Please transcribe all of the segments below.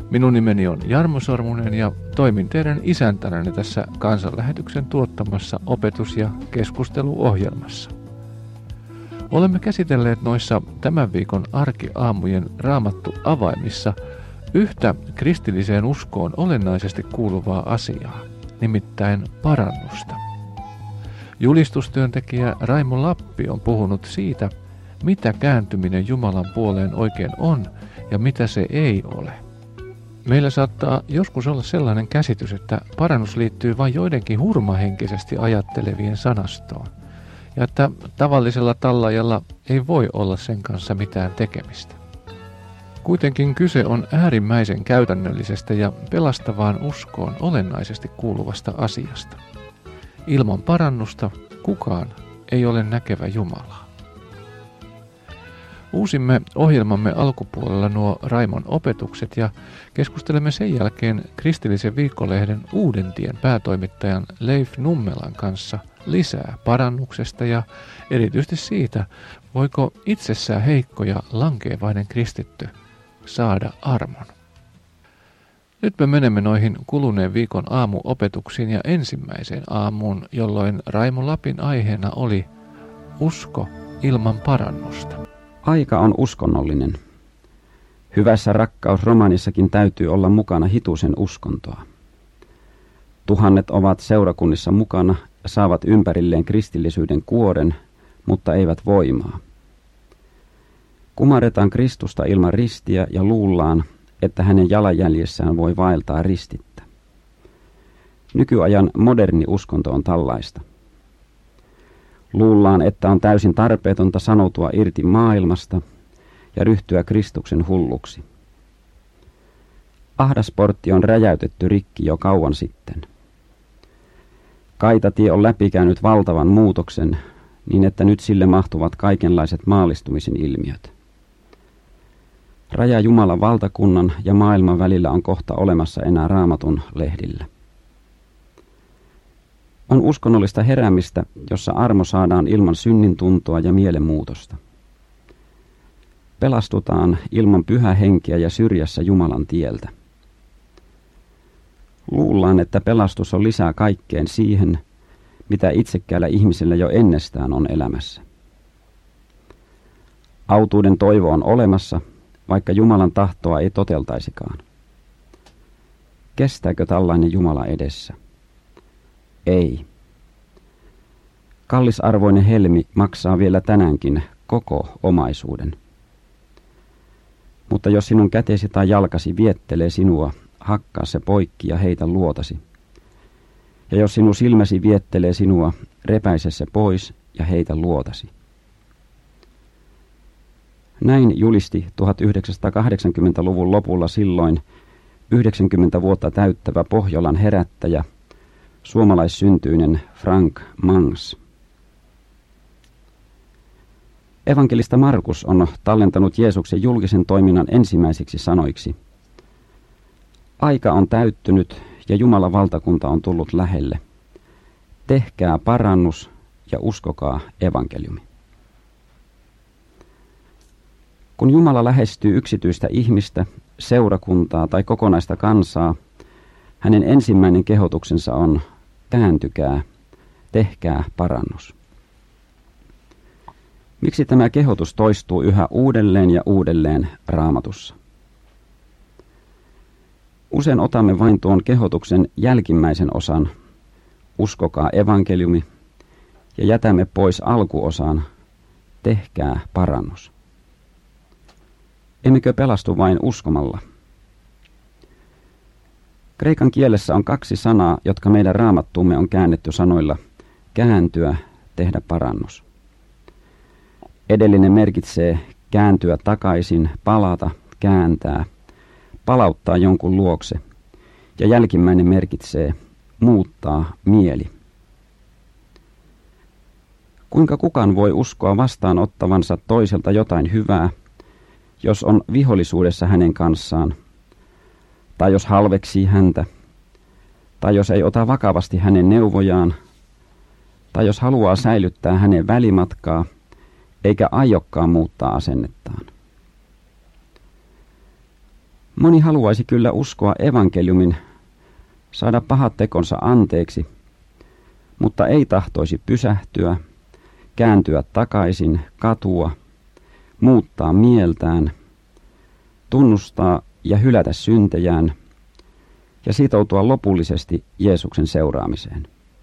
Minun nimeni on Jarmo Sormunen ja toimin teidän isäntänänne tässä kansanlähetyksen tuottamassa opetus- ja keskusteluohjelmassa. Olemme käsitelleet noissa tämän viikon arkiaamujen Raamattu avaimissa yhtä kristilliseen uskoon olennaisesti kuuluvaa asiaa, nimittäin parannusta. Julistustyöntekijä Raimo Lappi on puhunut siitä, mitä kääntyminen Jumalan puoleen oikein on ja mitä se ei ole. Meillä saattaa joskus olla sellainen käsitys, että parannus liittyy vain joidenkin hurmahenkisesti ajattelevien sanastoon, ja että tavallisella tallaajalla ei voi olla sen kanssa mitään tekemistä. Kuitenkin kyse on äärimmäisen käytännöllisestä ja pelastavaan uskoon olennaisesti kuuluvasta asiasta. Ilman parannusta kukaan ei ole näkevä Jumalaa. Uusimme ohjelmamme alkupuolella nuo Raimon opetukset ja keskustelemme sen jälkeen Kristillisen viikkolehden Uuden tien päätoimittajan Leif Nummelan kanssa lisää parannuksesta ja erityisesti siitä, voiko itsessään heikko ja lankeavainen kristitty saada armon. Nyt me menemme noihin kuluneen viikon aamuopetuksiin ja ensimmäiseen aamuun, jolloin Raimo Lapin aiheena oli usko ilman parannusta. Aika on uskonnollinen. Hyvässä rakkausromanissakin täytyy olla mukana hitusen uskontoa. Tuhannet ovat seurakunnissa mukana ja saavat ympärilleen kristillisyyden kuoren, mutta eivät voimaa. Kumarretaan Kristusta ilman ristiä ja luullaan, että hänen jalanjäljessään voi vaeltaa ristittä. Nykyajan moderni uskonto on tällaista. Luullaan, että on täysin tarpeetonta sanoutua irti maailmasta ja ryhtyä Kristuksen hulluksi. Ahdasportti on räjäytetty rikki jo kauan sitten. Kaitatie on läpikäynyt valtavan muutoksen niin, että nyt sille mahtuvat kaikenlaiset maallistumisen ilmiöt. Raja Jumalan valtakunnan ja maailman välillä on kohta olemassa enää Raamatun lehdillä. On uskonnollista heräämistä, jossa armo saadaan ilman synnintuntoa ja mielenmuutosta. Pelastutaan ilman pyhää henkeä ja syrjässä Jumalan tieltä. Luullaan, että pelastus on lisää kaikkeen siihen, mitä itsekkäällä ihmisellä jo ennestään on elämässä. Autuuden toivo on olemassa, vaikka Jumalan tahtoa ei toteltaisikaan. Kestääkö tällainen Jumala edessä? Ei. Kallisarvoinen helmi maksaa vielä tänäänkin koko omaisuuden. Mutta jos sinun kätesi tai jalkasi viettelee sinua, hakkaa se poikki ja heitä luotasi. Ja jos sinun silmäsi viettelee sinua, repäise se pois ja heitä luotasi. Näin julisti 1980-luvun lopulla silloin 90 vuotta täyttävä Pohjolan herättäjä, suomalaissyntyinen Frank Mangs. Evankelista Markus on tallentanut Jeesuksen julkisen toiminnan ensimmäisiksi sanoiksi. Aika on täyttynyt ja Jumalan valtakunta on tullut lähelle. Tehkää parannus ja uskokaa evankeliumi. Kun Jumala lähestyy yksityistä ihmistä, seurakuntaa tai kokonaista kansaa, hänen ensimmäinen kehotuksensa on kääntykää, tehkää parannus. Miksi tämä kehotus toistuu yhä uudelleen ja uudelleen Raamatussa? Usein otamme vain tuon kehotuksen jälkimmäisen osan, uskokaa evankeliumi, ja jätämme pois alkuosan, tehkää parannus. Emmekö pelastu vain uskomalla? Kreikan kielessä on 2 sanaa, jotka meidän raamattuumme on käännetty sanoilla kääntyä, tehdä parannus. Edellinen merkitsee kääntyä takaisin, palata, kääntää, palauttaa jonkun luokse, ja jälkimmäinen merkitsee muuttaa mieli. Kuinka kukaan voi uskoa vastaanottavansa toiselta jotain hyvää, jos on vihollisuudessa hänen kanssaan, tai jos halveksii häntä, tai jos ei ota vakavasti hänen neuvojaan, tai jos haluaa säilyttää hänen välimatkaa, eikä aiokkaan muuttaa asennettaan. Moni haluaisi kyllä uskoa evankeliumin, saada pahat tekonsa anteeksi, mutta ei tahtoisi pysähtyä, kääntyä takaisin, katua, muuttaa mieltään, tunnustaa ja hylätä syntejään ja sitoutua lopullisesti Jeesuksen seuraamiseen.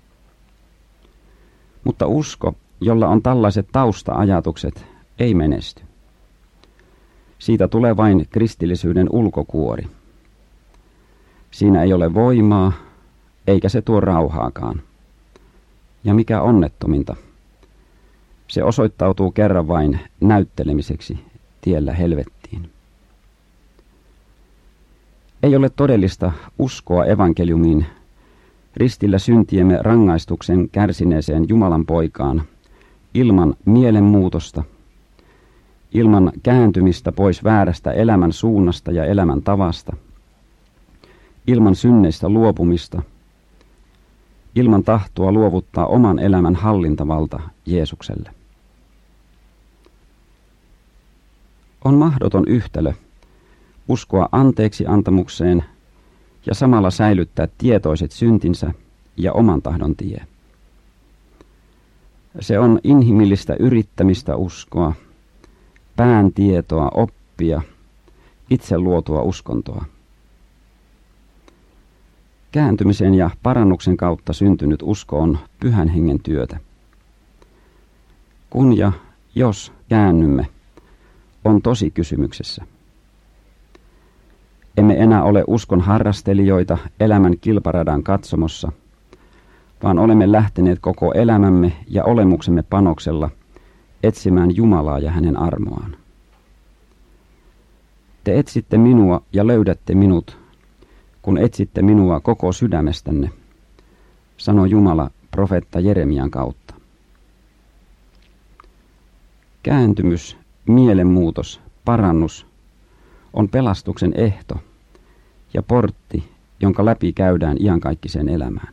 Mutta usko, jolla on tällaiset tausta-ajatukset, ei menesty. Siitä tulee vain kristillisyyden ulkokuori. Siinä ei ole voimaa, eikä se tuo rauhaakaan. Ja mikä onnettominta, se osoittautuu kerran vain näyttelemiseksi tiellä helvettiin. Ei ole todellista uskoa evankeliumiin, ristillä syntiemme rangaistuksen kärsineeseen Jumalan poikaan, ilman mielenmuutosta, ilman kääntymistä pois väärästä elämän suunnasta ja elämän tavasta, ilman synneistä luopumista, ilman tahtoa luovuttaa oman elämän hallintavalta Jeesukselle. On mahdoton yhtälö uskoa anteeksi antamukseen ja samalla säilyttää tietoiset syntinsä ja oman tahdon tie. Se on inhimillistä yrittämistä uskoa, pään tietoa, oppia, itse luotua uskontoa. Kääntymisen ja parannuksen kautta syntynyt usko on Pyhän Hengen työtä. Kun ja jos käännymme, on tosi kysymyksessä. Emme enää ole uskon harrastelijoita elämän kilparadan katsomossa, vaan olemme lähteneet koko elämämme ja olemuksemme panoksella etsimään Jumalaa ja hänen armoaan. Te etsitte minua ja löydätte minut, kun etsitte minua koko sydämestänne, sanoi Jumala profeetta Jeremian kautta. Kääntymys, mielenmuutos, parannus on pelastuksen ehto ja portti, jonka läpi käydään iankaikkiseen elämään.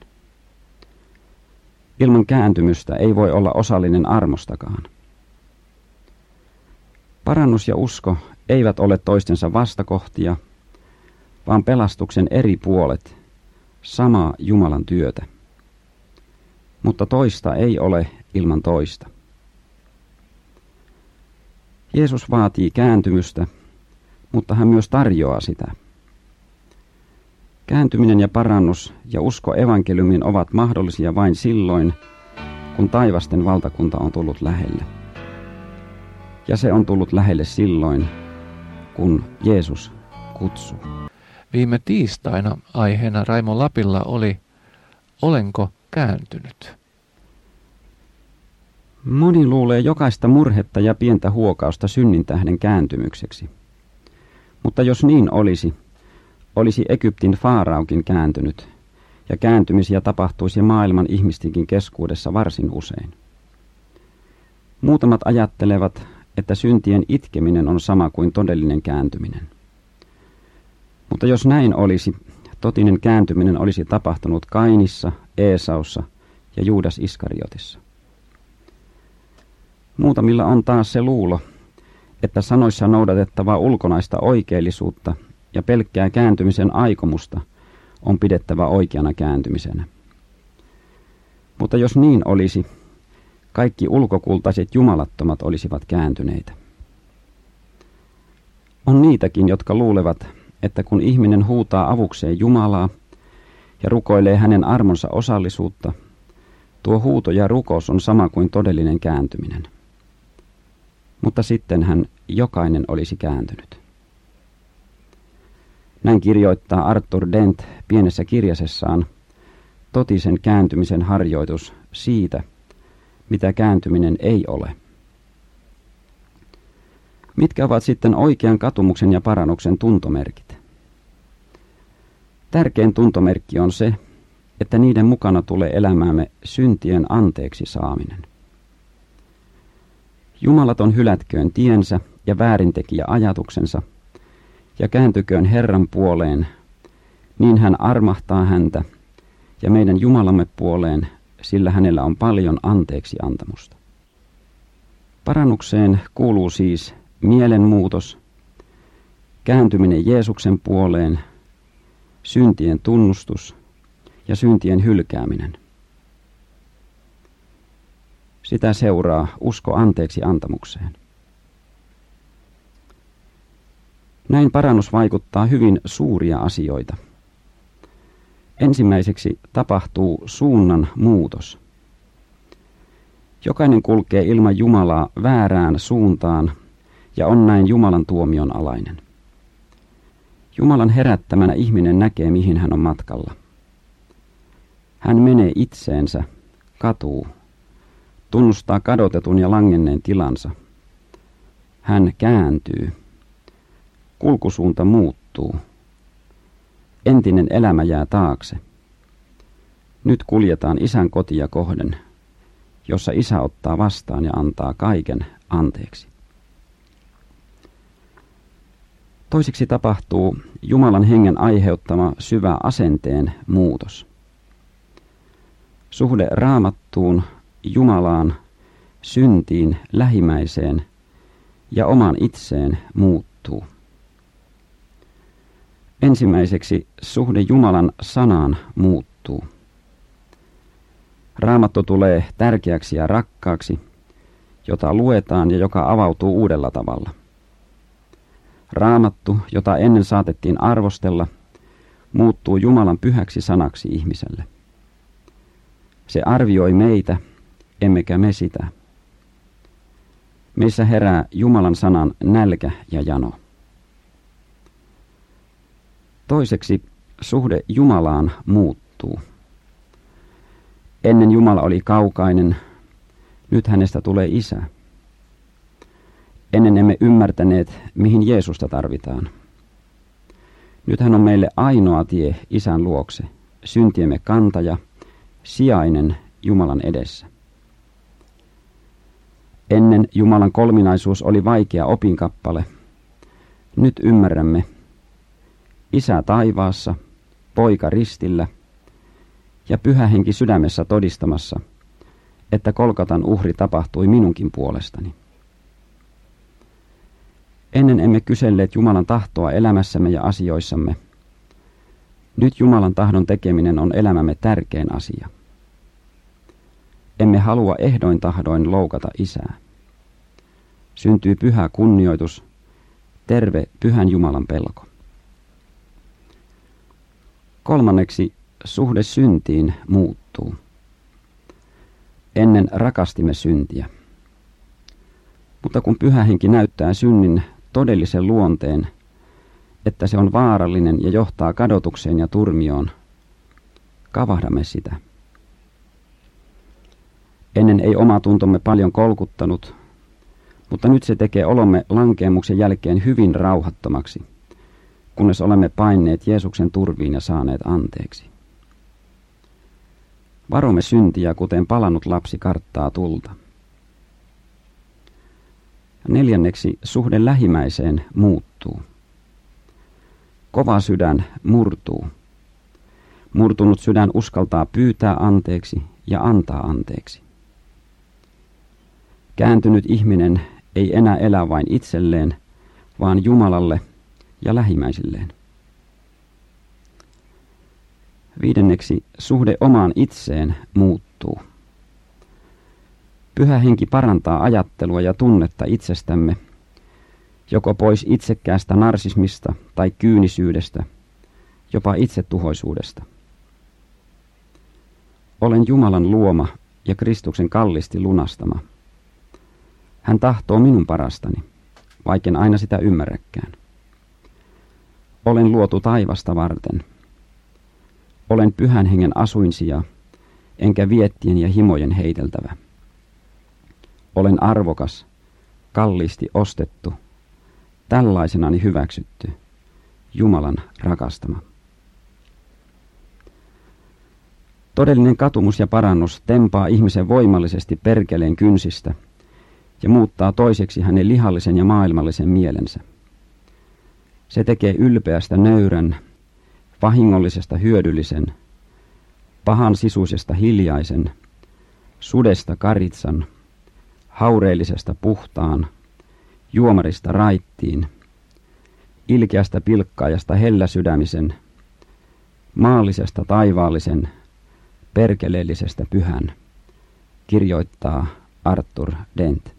Ilman kääntymystä ei voi olla osallinen armostakaan. Parannus ja usko eivät ole toistensa vastakohtia, vaan pelastuksen eri puolet, samaa Jumalan työtä. Mutta toista ei ole ilman toista. Jeesus vaatii kääntymystä, mutta hän myös tarjoaa sitä. Kääntyminen ja parannus ja usko evankeliumiin ovat mahdollisia vain silloin, kun taivasten valtakunta on tullut lähelle. Ja se on tullut lähelle silloin, kun Jeesus kutsuu. Viime tiistaina aiheena Raimo Lapilla oli Olenko kääntynyt? Moni luulee jokaista murhetta ja pientä huokausta synnin tähden kääntymykseksi. Mutta jos niin olisi Egyptin faaraukin kääntynyt, ja kääntymisiä tapahtuisi maailman ihmistenkin keskuudessa varsin usein. Muutamat ajattelevat, että syntien itkeminen on sama kuin todellinen kääntyminen. Mutta jos näin olisi, totinen kääntyminen olisi tapahtunut Kainissa, Eesaussa ja Juudas Iskariotissa. Muutamilla on taas se luulo, että sanoissa noudatettavaa ulkonaista oikeellisuutta ja pelkkää kääntymisen aikomusta on pidettävä oikeana kääntymisenä. Mutta jos niin olisi, kaikki ulkokultaiset jumalattomat olisivat kääntyneitä. On niitäkin, jotka luulevat, että kun ihminen huutaa avukseen Jumalaa ja rukoilee hänen armonsa osallisuutta, tuo huuto ja rukous on sama kuin todellinen kääntyminen. Mutta sittenhän jokainen olisi kääntynyt. Näin kirjoittaa Arthur Dent pienessä kirjasessaan Totisen kääntymisen harjoitus siitä, mitä kääntyminen ei ole. Mitkä ovat sitten oikean katumuksen ja parannuksen tuntomerkit? Tärkein tuntomerkki on se, että niiden mukana tulee elämäämme syntien anteeksi saaminen. Jumalaton hylätköön tiensä ja väärintekijä ajatuksensa ja kääntyköön Herran puoleen, niin hän armahtaa häntä ja meidän Jumalamme puoleen, sillä hänellä on paljon anteeksi antamusta. Parannukseen kuuluu siis mielenmuutos, kääntyminen Jeesuksen puoleen, syntien tunnustus ja syntien hylkääminen. Sitä seuraa usko anteeksi antamukseen. Näin parannus vaikuttaa hyvin suuria asioita. Ensimmäiseksi tapahtuu suunnan muutos. Jokainen kulkee ilman Jumalaa väärään suuntaan ja on näin Jumalan tuomion alainen. Jumalan herättämänä ihminen näkee, mihin hän on matkalla. Hän menee itseensä, katuu, tunnustaa kadotetun ja langenneen tilansa. Hän kääntyy. Kulkusuunta muuttuu. Entinen elämä jää taakse. Nyt kuljetaan Isän kotia kohden, jossa Isä ottaa vastaan ja antaa kaiken anteeksi. Toiseksi tapahtuu Jumalan hengen aiheuttama syvä asenteen muutos. Suhde Raamattuun, Jumalaan, syntiin, lähimmäiseen ja omaan itseen muuttuu. Ensimmäiseksi suhde Jumalan sanaan muuttuu. Raamattu tulee tärkeäksi ja rakkaaksi, jota luetaan ja joka avautuu uudella tavalla. Raamattu, jota ennen saatettiin arvostella, muuttuu Jumalan pyhäksi sanaksi ihmiselle. Se arvioi meitä, emmekä me sitä. Meissä herää Jumalan sanan nälkä ja jano. Toiseksi suhde Jumalaan muuttuu. Ennen Jumala oli kaukainen, nyt hänestä tulee Isä. Ennen emme ymmärtäneet, mihin Jeesusta tarvitaan. Nyt hän on meille ainoa tie Isän luokse, syntiemme kantaja, sijainen Jumalan edessä. Ennen Jumalan kolminaisuus oli vaikea opinkappale. Nyt ymmärrämme, Isä taivaassa, Poika ristillä ja Pyhä Henki sydämessä todistamassa, että Kolkatan uhri tapahtui minunkin puolestani. Ennen emme kyselleet Jumalan tahtoa elämässämme ja asioissamme. Nyt Jumalan tahdon tekeminen on elämämme tärkein asia. Emme halua ehdoin tahdoin loukata Isää. Syntyy pyhä kunnioitus, terve Pyhän Jumalan pelko. Kolmanneksi suhde syntiin muuttuu. Ennen rakastimme syntiä. Mutta kun Pyhä Henki näyttää synnin todellisen luonteen, että se on vaarallinen ja johtaa kadotukseen ja turmioon, kavahdamme sitä. Ennen ei oma tuntomme paljon kolkuttanut, mutta nyt se tekee olomme lankeemuksen jälkeen hyvin rauhattomaksi, kunnes olemme paineet Jeesuksen turviin ja saaneet anteeksi. Varomme syntiä, kuten palannut lapsi karttaa tulta. Neljänneksi suhde lähimmäiseen muuttuu. Kova sydän murtuu. Murtunut sydän uskaltaa pyytää anteeksi ja antaa anteeksi. Kääntynyt ihminen ei enää elä vain itselleen, vaan Jumalalle ja lähimmäisilleen. Viidenneksi suhde omaan itseen muuttuu. Pyhä Henki parantaa ajattelua ja tunnetta itsestämme, joko pois itsekkäästä narsismista tai kyynisyydestä, jopa itsetuhoisuudesta. Olen Jumalan luoma ja Kristuksen kallisti lunastama. Hän tahtoo minun parastani, vaikken aina sitä ymmärräkään. Olen luotu taivasta varten. Olen Pyhän Hengen asuinsija, enkä viettien ja himojen heiteltävä. Olen arvokas, kalliisti ostettu, tällaisenani hyväksytty, Jumalan rakastama. Todellinen katumus ja parannus tempaa ihmisen voimallisesti perkeleen kynsistä ja muuttaa toiseksi hänen lihallisen ja maailmallisen mielensä. Se tekee ylpeästä nöyrän, vahingollisesta hyödyllisen, pahan sisuisesta hiljaisen, sudesta karitsan, haureellisesta puhtaan, juomarista raittiin, ilkeästä pilkkaajasta helläsydämisen, maallisesta taivaallisen, perkeleellisestä pyhän, kirjoittaa Arthur Dent.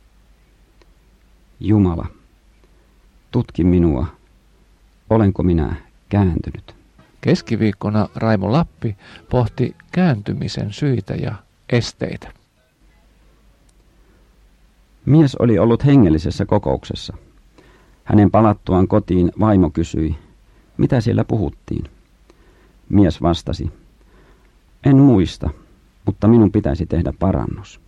Jumala, tutki minua, olenko minä kääntynyt? Keskiviikkona Raimo Lappi pohti kääntymisen syitä ja esteitä. Mies oli ollut hengellisessä kokouksessa. Hänen palattuaan kotiin vaimo kysyi, mitä siellä puhuttiin. Mies vastasi, en muista, mutta minun pitäisi tehdä parannus.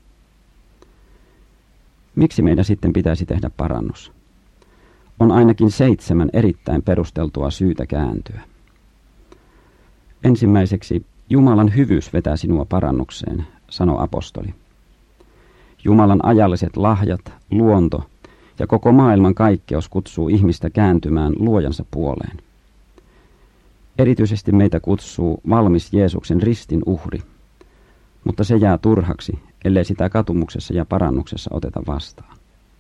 Miksi meidän sitten pitäisi tehdä parannus? On ainakin 7 erittäin perusteltua syytä kääntyä. Ensimmäiseksi, Jumalan hyvyys vetää sinua parannukseen, sanoi apostoli. Jumalan ajalliset lahjat, luonto ja koko maailman kaikkeus kutsuu ihmistä kääntymään luojansa puoleen. Erityisesti meitä kutsuu valmis Jeesuksen ristin uhri, mutta se jää turhaksi, ellei sitä katumuksessa ja parannuksessa oteta vastaan.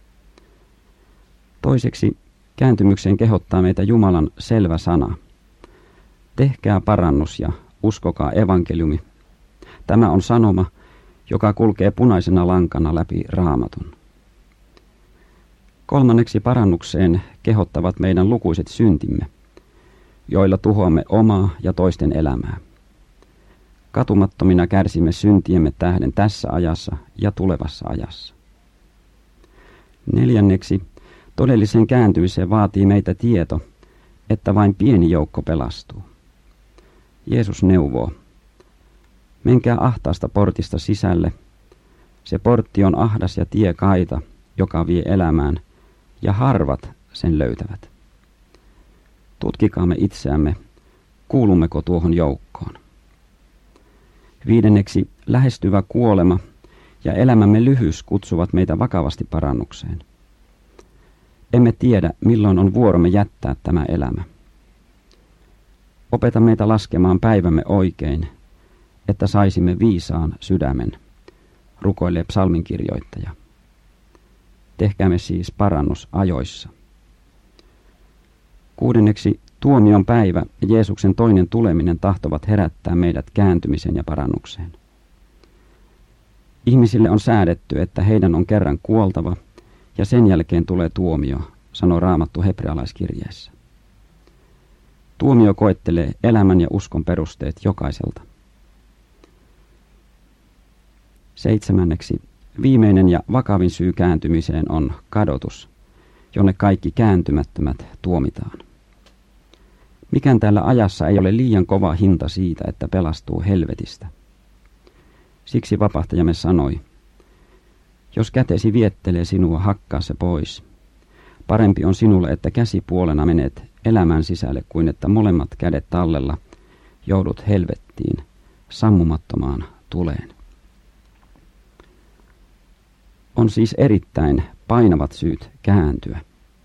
Toiseksi, kääntymykseen kehottaa meitä Jumalan selvä sana. Tehkää parannus ja uskokaa evankeliumi. Tämä on sanoma, joka kulkee punaisena lankana läpi Raamatun. Kolmanneksi parannukseen kehottavat meidän lukuiset syntimme, joilla tuhoamme omaa ja toisten elämää. Katumattomina kärsimme syntiemme tähden tässä ajassa ja tulevassa ajassa. Neljänneksi, todelliseen kääntymiseen vaatii meitä tieto, että vain pieni joukko pelastuu. Jeesus neuvoo, menkää ahtaasta portista sisälle. Se portti on ahdas ja tie kaita, joka vie elämään, ja harvat sen löytävät. Tutkikaamme itseämme, kuulummeko tuohon joukkoon. Viidenneksi, lähestyvä kuolema ja elämämme lyhyys kutsuvat meitä vakavasti parannukseen. Emme tiedä, milloin on vuoromme jättää tämä elämä. Opeta meitä laskemaan päivämme oikein, että saisimme viisaan sydämen, rukoilee psalminkirjoittaja. Tehkäämme siis parannus ajoissa. Kuudenneksi, tuomion päivä ja Jeesuksen toinen tuleminen tahtovat herättää meidät kääntymiseen ja parannukseen. Ihmisille on säädetty, että heidän on kerran kuoltava ja sen jälkeen tulee tuomio, sanoo Raamattu hebrealaiskirjeessä. Tuomio koettelee elämän ja uskon perusteet jokaiselta. Seitsemänneksi, viimeinen ja vakavin syy kääntymiseen on kadotus, jonne kaikki kääntymättömät tuomitaan. Mikään tällä ajassa ei ole liian kova hinta siitä, että pelastuu helvetistä. Siksi vapahtajamme sanoi, jos kätesi viettelee sinua, hakkaa se pois. Parempi on sinulle, että käsipuolena menet elämän sisälle, kuin että molemmat kädet tallella joudut helvettiin, sammumattomaan tuleen. On siis erittäin painavat syyt kääntyä.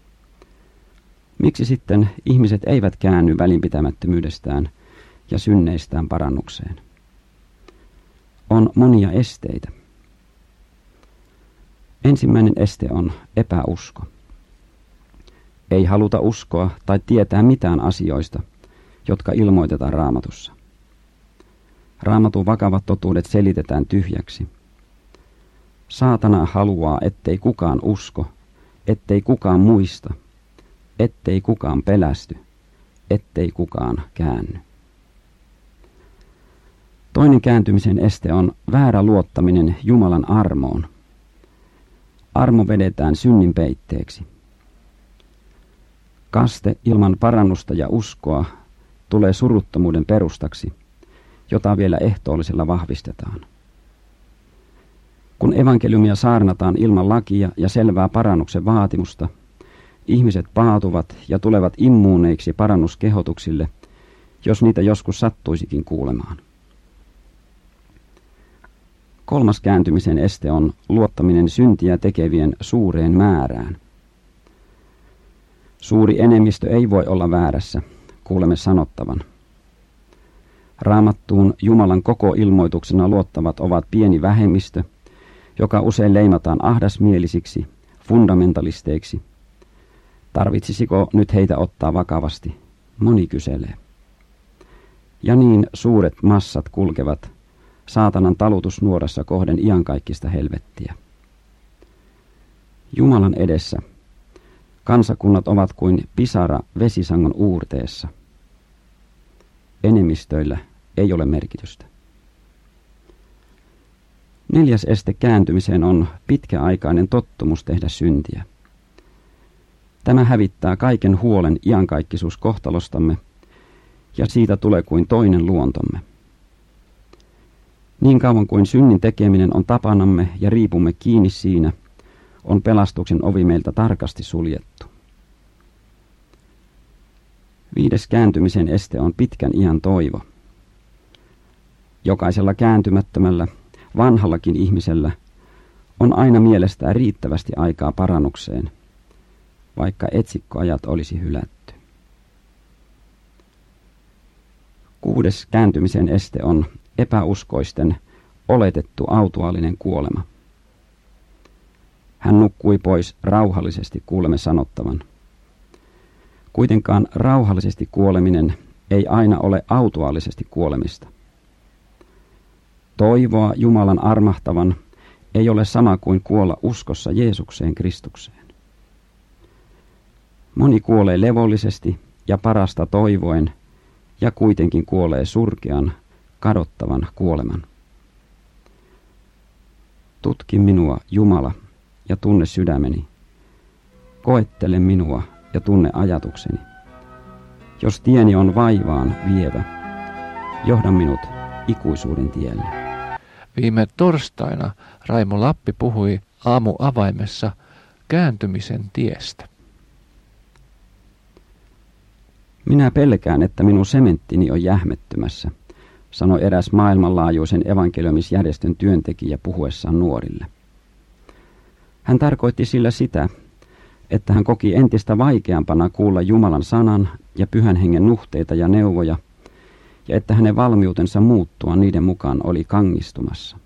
Miksi sitten ihmiset eivät käänny välinpitämättömyydestään ja synneistään parannukseen? On monia esteitä. Ensimmäinen este on epäusko. Ei haluta uskoa tai tietää mitään asioista, jotka ilmoitetaan Raamatussa. Raamatun vakavat totuudet selitetään tyhjäksi. Saatana haluaa, ettei kukaan usko, ettei kukaan muista, ettei kukaan pelästy, ettei kukaan käänny. Toinen kääntymisen este on väärä luottaminen Jumalan armoon. Armo vedetään synnin peitteeksi. Kaste ilman parannusta ja uskoa tulee suruttomuuden perustaksi, jota vielä ehtoollisella vahvistetaan. Kun evankeliumia saarnataan ilman lakia ja selvää parannuksen vaatimusta, ihmiset paatuvat ja tulevat immuuneiksi parannuskehotuksille, jos niitä joskus sattuisikin kuulemaan. Kolmas kääntymisen este on luottaminen syntiä tekevien suureen määrään. Suuri enemmistö ei voi olla väärässä, kuulemme sanottavan. Raamattuun Jumalan koko ilmoituksena luottavat ovat pieni vähemmistö, joka usein leimataan ahdasmielisiksi, fundamentalisteiksi, Tarvitsisiko nyt heitä ottaa vakavasti? Moni kyselee. Ja niin suuret massat kulkevat saatanan talutusnuorassa kohden iankaikkista helvettiä. Jumalan edessä kansakunnat ovat kuin pisara vesisangon uurteessa. Enemmistöillä ei ole merkitystä. 4. este kääntymiseen on pitkäaikainen tottumus tehdä syntiä. Tämä hävittää kaiken huolen iankaikkisuuskohtalostamme, ja siitä tulee kuin toinen luontomme. Niin kauan kuin synnin tekeminen on tapanamme ja riipumme kiinni siinä, on pelastuksen ovi meiltä tarkasti suljettu. 5. kääntymisen este on pitkän iän toivo. Jokaisella kääntymättömällä, vanhallakin ihmisellä on aina mielestään riittävästi aikaa parannukseen, vaikka etsikkoajat olisi hylätty. 6. kääntymisen este on epäuskoisten oletettu autuaalinen kuolema. Hän nukkui pois rauhallisesti, kuulemme sanottavan. Kuitenkaan rauhallisesti kuoleminen ei aina ole autuaalisesti kuolemista. Toivoa Jumalan armahtavan ei ole sama kuin kuolla uskossa Jeesukseen Kristukseen. Moni kuolee levollisesti ja parasta toivoen ja kuitenkin kuolee surkean, kadottavan kuoleman. Tutki minua, Jumala, ja tunne sydämeni. Koettele minua ja tunne ajatukseni. Jos tieni on vaivaan vievä, johda minut ikuisuuden tielle. Viime torstaina Raimo Lappi puhui aamuavaimessa kääntymisen tiestä. Minä pelkään, että minun sementtini on jähmettymässä, sanoi eräs maailmanlaajuisen evankeliumisjärjestön työntekijä puhuessaan nuorille. Hän tarkoitti sillä sitä, että hän koki entistä vaikeampana kuulla Jumalan sanan ja Pyhän Hengen nuhteita ja neuvoja, ja että hänen valmiutensa muuttua niiden mukaan oli kangistumassa.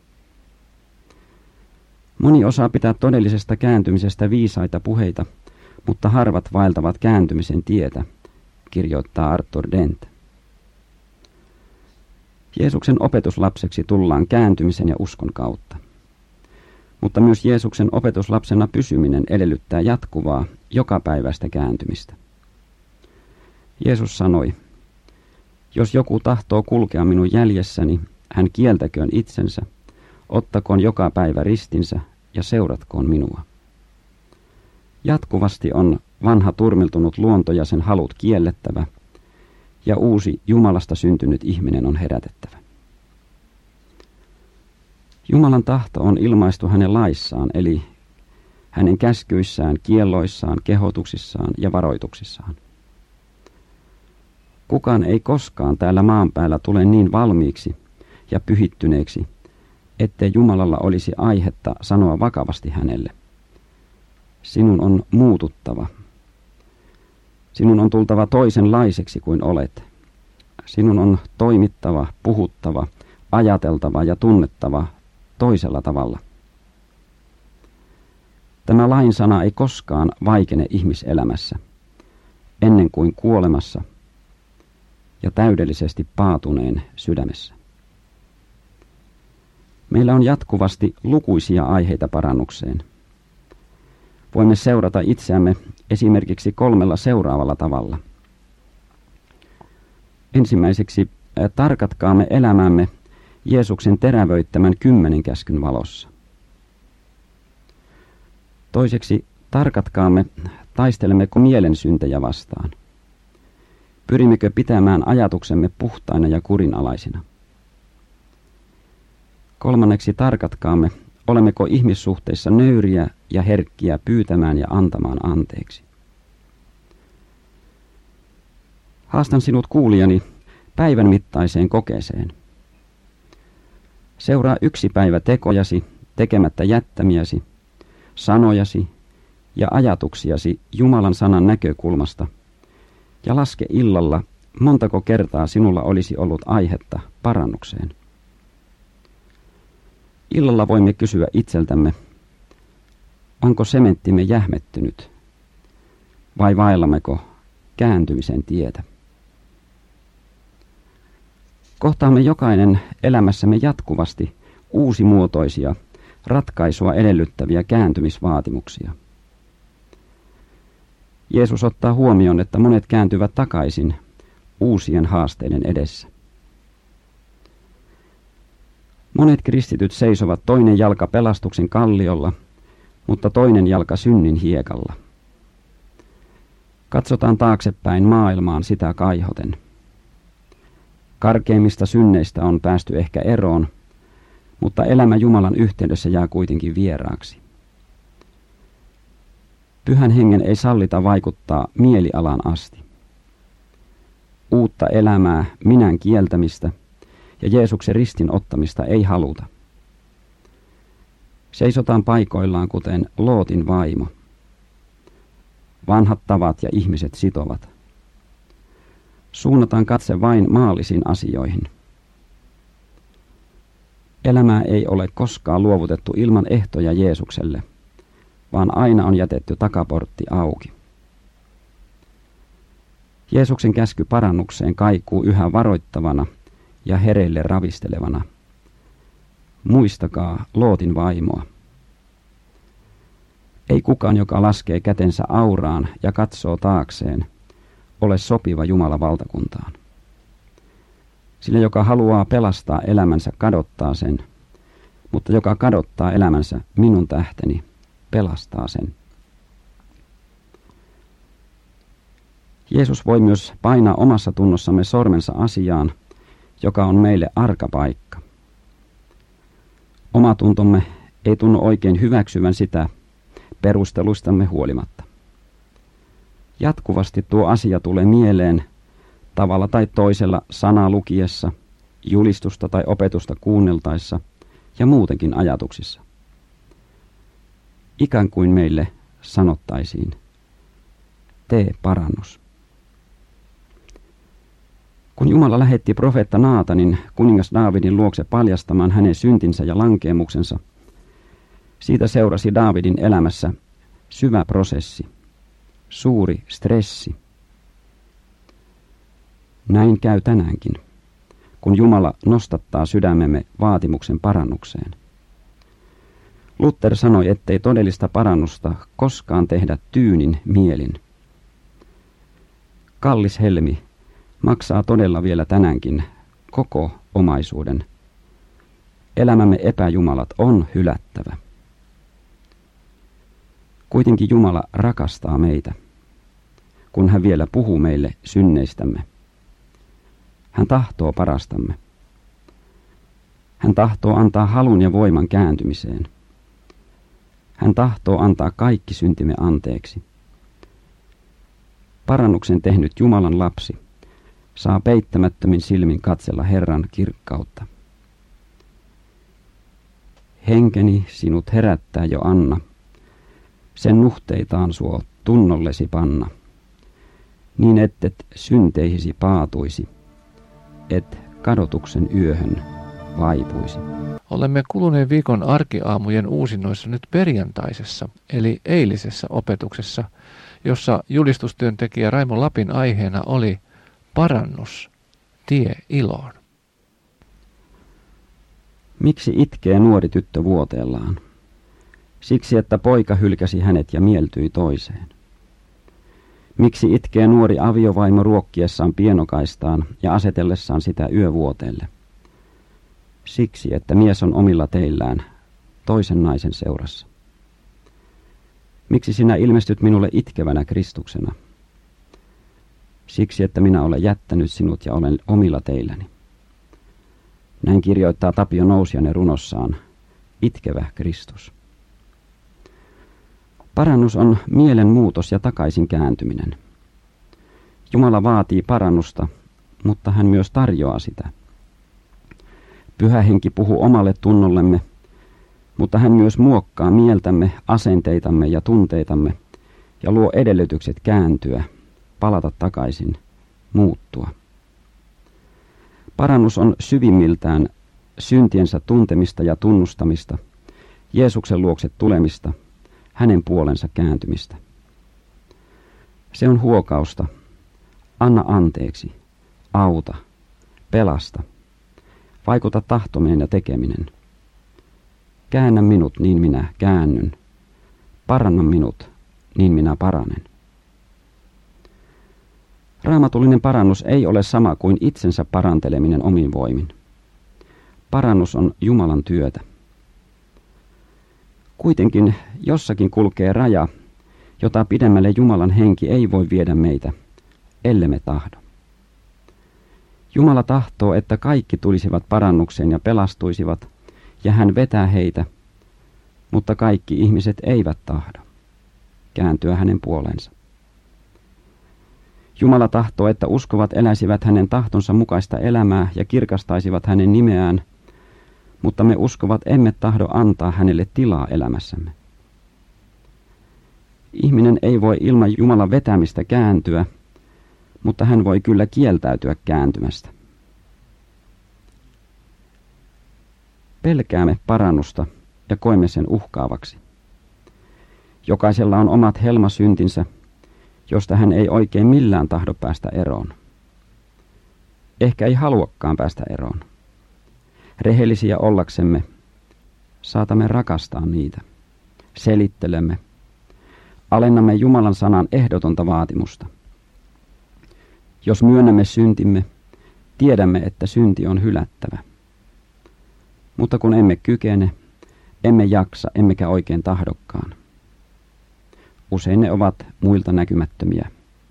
Moni osaa pitää todellisesta kääntymisestä viisaita puheita, mutta harvat vaeltavat kääntymisen tietä, kirjoittaa Arthur Dent. Jeesuksen opetuslapseksi tullaan kääntymisen ja uskon kautta. Mutta myös Jeesuksen opetuslapsena pysyminen edellyttää jatkuvaa, jokapäiväistä kääntymistä. Jeesus sanoi, jos joku tahtoo kulkea minun jäljessäni, hän kieltäköön itsensä, ottakoon joka päivä ristinsä ja seuratkoon minua. Jatkuvasti on vanha turmeltunut luonto ja sen halut kiellettävä, ja uusi Jumalasta syntynyt ihminen on herätettävä. Jumalan tahto on ilmaistu hänen laissaan, eli hänen käskyissään, kielloissaan, kehotuksissaan ja varoituksissaan. Kukaan ei koskaan täällä maan päällä tule niin valmiiksi ja pyhittyneeksi, ettei Jumalalla olisi aihetta sanoa vakavasti hänelle. Sinun on muututtava. Sinun on tultava toisenlaiseksi kuin olet. Sinun on toimittava, puhuttava, ajateltava ja tunnettava toisella tavalla. Tämä lain sana ei koskaan vaikene ihmiselämässä, ennen kuin kuolemassa ja täydellisesti paatuneen sydämessä. Meillä on jatkuvasti lukuisia aiheita parannukseen. Voimme seurata itseämme esimerkiksi 3 seuraavalla tavalla. Ensimmäiseksi tarkatkaamme elämämme Jeesuksen terävöittämän 10 käskyn valossa. Toiseksi tarkatkaamme, taistelemmeko mielen syntejä vastaan. Pyrimmekö pitämään ajatuksemme puhtaina ja kurinalaisina. Kolmanneksi tarkatkaamme, olemmeko ihmissuhteissa nöyriä ja herkkiä pyytämään ja antamaan anteeksi. Haastan sinut kuulijani päivän mittaiseen kokeeseen. Seuraa 1 päivä tekojasi, tekemättä jättämiäsi, sanojasi ja ajatuksiasi Jumalan sanan näkökulmasta, ja laske illalla, montako kertaa sinulla olisi ollut aihetta parannukseen. Illalla voimme kysyä itseltämme, onko sementtimme jähmettynyt? vai vaellammeko kääntymisen tietä? Kohtaamme jokainen elämässämme jatkuvasti uusimuotoisia, ratkaisua edellyttäviä kääntymisvaatimuksia. Jeesus ottaa huomioon, että monet kääntyvät takaisin uusien haasteiden edessä. Monet kristityt seisovat toinen jalka pelastuksen kalliolla, mutta toinen jalka synnin hiekalla. Katsotaan taaksepäin maailmaan sitä kaihoten. Karkeimmista synneistä on päästy ehkä eroon, mutta elämä Jumalan yhteydessä jää kuitenkin vieraaksi. Pyhän hengen ei sallita vaikuttaa mielialaan asti. Uutta elämää, minän kieltämistä ja Jeesuksen ristin ottamista ei haluta. Seisotaan paikoillaan kuten Lootin vaimo. Vanhat tavat ja ihmiset sitovat. Suunnataan katse vain maallisiin asioihin. Elämää ei ole koskaan luovutettu ilman ehtoja Jeesukselle, vaan aina on jätetty takaportti auki. Jeesuksen käsky parannukseen kaikuu yhä varoittavana ja hereille ravistelevana. Muistakaa Lootin vaimoa. Ei kukaan, joka laskee kätensä auraan ja katsoo taakseen, ole sopiva Jumalan valtakuntaan. Sillä joka haluaa pelastaa elämänsä kadottaa sen, mutta joka kadottaa elämänsä minun tähteni, pelastaa sen. Jeesus voi myös painaa omassa tunnossamme sormensa asiaan, joka on meille arka paikka. Omatuntomme ei tunnu oikein hyväksyvän sitä perusteluistamme huolimatta. Jatkuvasti tuo asia tulee mieleen tavalla tai toisella sanaa lukiessa, julistusta tai opetusta kuunneltaessa ja muutenkin ajatuksissa. Ikään kuin meille sanottaisiin, tee parannus. Kun Jumala lähetti profeetta Naatanin kuningas Daavidin luokse paljastamaan hänen syntinsä ja lankeemuksensa, siitä seurasi Daavidin elämässä syvä prosessi, suuri stressi. Näin käy tänäänkin, kun Jumala nostattaa sydämemme vaatimuksen parannukseen. Luther sanoi, ettei todellista parannusta koskaan tehdä tyynin mielin. Kallis helmi maksaa todella vielä tänäänkin koko omaisuuden. Elämämme epäjumalat on hylättävä. Kuitenkin Jumala rakastaa meitä, kun hän vielä puhuu meille synneistämme. Hän tahtoo parastamme. Hän tahtoo antaa halun ja voiman kääntymiseen. Hän tahtoo antaa kaikki syntimme anteeksi. Parannuksen tehnyt Jumalan lapsi saa peittämättömin silmin katsella Herran kirkkautta. Henkeni sinut herättää jo Anna, sen nuhteitaan suo tunnollesi panna, niin ettet synteihisi paatuisi, et kadotuksen yöhön vaipuisi. Olemme kuluneen viikon arkiaamujen uusinnoissa nyt perjantaisessa, eli eilisessä opetuksessa, jossa julistustyöntekijä Raimo Lapin aiheena oli parannus, tie iloon. Miksi itkee nuori tyttö vuoteellaan? Siksi, että poika hylkäsi hänet ja mieltyi toiseen. Miksi itkee nuori aviovaimo ruokkiessaan pienokaistaan ja asetellessaan sitä yövuoteelle? Siksi, että mies on omilla teillään toisen naisen seurassa. Miksi sinä ilmestyt minulle itkevänä Kristuksena? Siksi, että minä olen jättänyt sinut ja olen omilla teilläni. Näin kirjoittaa Tapio Nousiainen runossaan, itkevä Kristus. Parannus on mielenmuutos ja takaisin kääntyminen. Jumala vaatii parannusta, mutta hän myös tarjoaa sitä. Pyhä henki puhuu omalle tunnollemme, mutta hän myös muokkaa mieltämme, asenteitamme ja tunteitamme ja luo edellytykset kääntyä, palata takaisin, muuttua. Parannus on syvimmiltään syntiensä tuntemista ja tunnustamista, Jeesuksen luokse tulemista, hänen puolensa kääntymistä. Se on huokausta. Anna anteeksi. Auta. Pelasta. Vaikuta tahtominen ja tekeminen. Käännä minut, niin minä käännyn. Paranna minut, niin minä paranen. Raamatullinen parannus ei ole sama kuin itsensä paranteleminen omin voimin. Parannus on Jumalan työtä. Kuitenkin jossakin kulkee raja, jota pidemmälle Jumalan henki ei voi viedä meitä, ellemme tahdo. Jumala tahtoo, että kaikki tulisivat parannukseen ja pelastuisivat, ja hän vetää heitä, mutta kaikki ihmiset eivät tahdo kääntyä hänen puoleensa. Jumala tahtoo, että uskovat eläisivät hänen tahtonsa mukaista elämää ja kirkastaisivat hänen nimeään, mutta me uskovat emme tahdo antaa hänelle tilaa elämässämme. Ihminen ei voi ilman Jumalan vetämistä kääntyä, mutta hän voi kyllä kieltäytyä kääntymästä. Pelkäämme parannusta ja koemme sen uhkaavaksi. Jokaisella on omat helmasyntinsä, josta hän ei oikein millään tahdo päästä eroon. Ehkä ei haluakaan päästä eroon. Rehellisiä ollaksemme saatamme rakastaa niitä. Selittelemme. Alennamme Jumalan sanan ehdotonta vaatimusta. Jos myönnämme syntimme, tiedämme, että synti on hylättävä. Mutta kun emme kykene, emme jaksa, emmekä oikein tahdokkaan. Usein ne ovat muilta näkymättömiä.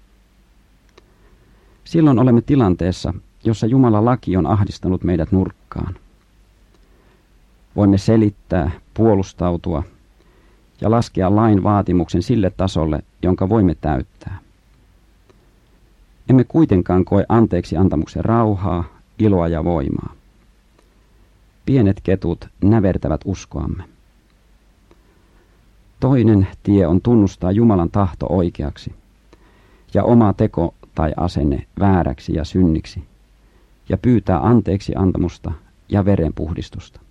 Silloin olemme tilanteessa, jossa Jumalan laki on ahdistanut meidät nurkkaan. Voimme selittää, puolustautua ja laskea lain vaatimuksen sille tasolle, jonka voimme täyttää. Emme kuitenkaan koe anteeksi antamuksen rauhaa, iloa ja voimaa. Pienet ketut nävertävät uskoamme. Toinen tie on tunnustaa Jumalan tahto oikeaksi ja oma teko tai asenne vääräksi ja synniksi ja pyytää anteeksi antamusta ja verenpuhdistusta.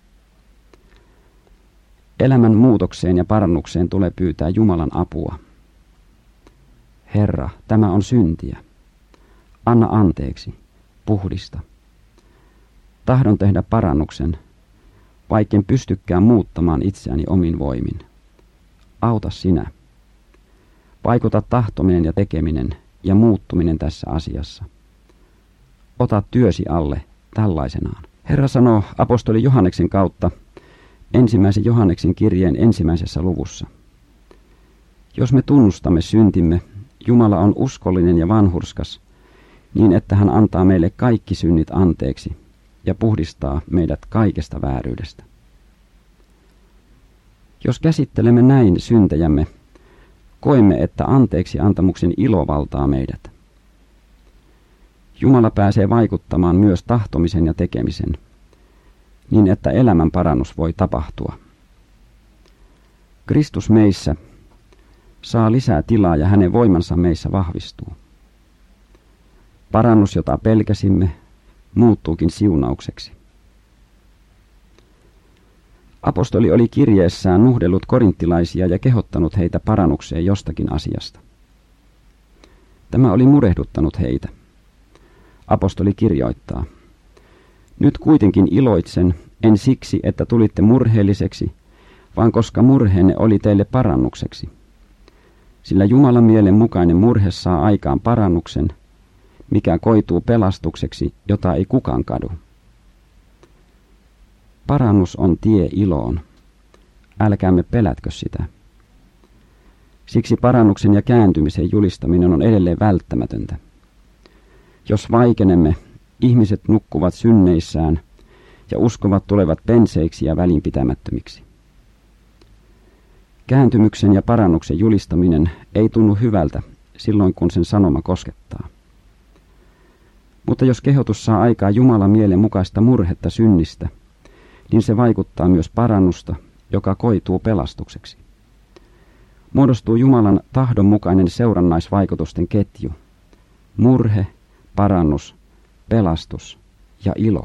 Elämän muutokseen ja parannukseen tulee pyytää Jumalan apua. Herra, tämä on syntiä. Anna anteeksi, puhdista. Tahdon tehdä parannuksen, vaikken pystykään muuttamaan itseäni omin voimin. Auta sinä. Vaikuta tahtominen ja tekeminen ja muuttuminen tässä asiassa. Ota työsi alle tällaisenaan. Herra sanoo apostoli Johanneksen kautta 1. Johanneksen kirjeen 1. luvussa. Jos me tunnustamme syntimme, Jumala on uskollinen ja vanhurskas, niin että hän antaa meille kaikki synnit anteeksi ja puhdistaa meidät kaikesta vääryydestä. Jos käsittelemme näin syntejämme, koemme, että anteeksi antamuksen ilo valtaa meidät. Jumala pääsee vaikuttamaan myös tahtomisen ja tekemisen, niin että elämän parannus voi tapahtua. Kristus meissä saa lisää tilaa ja hänen voimansa meissä vahvistuu. Parannus, jota pelkäsimme, muuttuukin siunaukseksi. Apostoli oli kirjeessään nuhdellut korinttilaisia ja kehottanut heitä parannukseen jostakin asiasta. Tämä oli murehduttanut heitä. Apostoli kirjoittaa: Nyt kuitenkin iloitsen, en siksi, että tulitte murheelliseksi, vaan koska murheenne oli teille parannukseksi. Sillä Jumalan mielen mukainen murhe saa aikaan parannuksen, mikä koituu pelastukseksi, jota ei kukaan kadu. Parannus on tie iloon. Älkäämme pelätkö sitä. Siksi parannuksen ja kääntymisen julistaminen on edelleen välttämätöntä. Jos vaikenemme, ihmiset nukkuvat synneissään ja uskovat tulevat penseiksi ja välinpitämättömiksi. Kääntymyksen ja parannuksen julistaminen ei tunnu hyvältä silloin, kun sen sanoma koskettaa. Mutta jos kehotus saa aikaa Jumalan mielen mukaista murhetta synnistä, niin se vaikuttaa myös parannusta, joka koituu pelastukseksi. Muodostuu Jumalan tahdon mukainen seurannaisvaikutusten ketju. Murhe, parannus, pelastus ja ilo.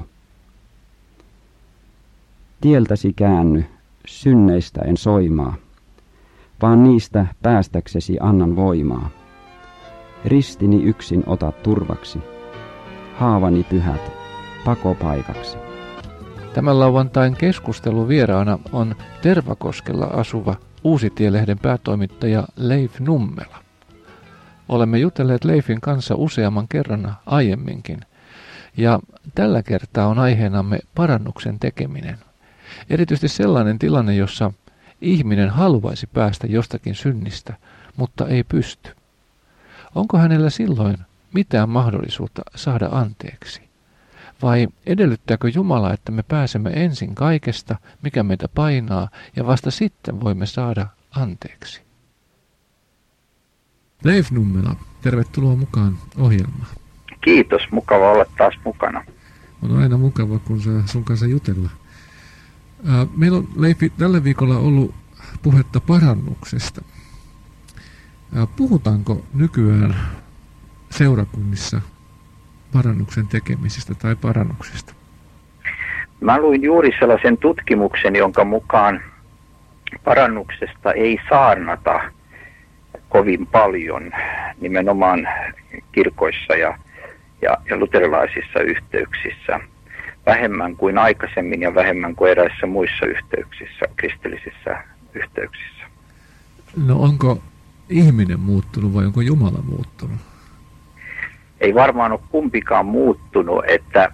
Tieltäsi käänny, synneistä en soimaa, vaan niistä päästäksesi annan voimaa. Ristini yksin ota turvaksi, haavani pyhät pakopaikaksi. Tämän lauantain keskustelun vieraana on Tervakoskella asuva Uusitielehden päätoimittaja Leif Nummela. Olemme jutelleet Leifin kanssa useamman kerran aiemminkin, ja tällä kertaa on aiheenamme parannuksen tekeminen. Erityisesti sellainen tilanne, jossa ihminen haluaisi päästä jostakin synnistä, mutta ei pysty. Onko hänellä silloin mitään mahdollisuutta saada anteeksi? Vai edellyttääkö Jumala, että me pääsemme ensin kaikesta, mikä meitä painaa, ja vasta sitten voimme saada anteeksi? Leif Nummela, tervetuloa mukaan ohjelmaan. Kiitos, mukava olla taas mukana. On aina mukava, kun sun kanssa jutella. Meillä on, Leifi, tällä viikolla ollut puhetta parannuksesta. Puhutaanko nykyään seurakunnissa parannuksen tekemisestä tai parannuksesta? Mä luin juuri sellaisen tutkimuksen, jonka mukaan parannuksesta ei saarnata kovin paljon nimenomaan kirkoissa ja luterilaisissa yhteyksissä. Vähemmän kuin aikaisemmin ja vähemmän kuin eräissä muissa yhteyksissä, kristillisissä yhteyksissä. No onko ihminen muuttunut vai onko Jumala muuttunut? Ei varmaan ole kumpikaan muuttunut, että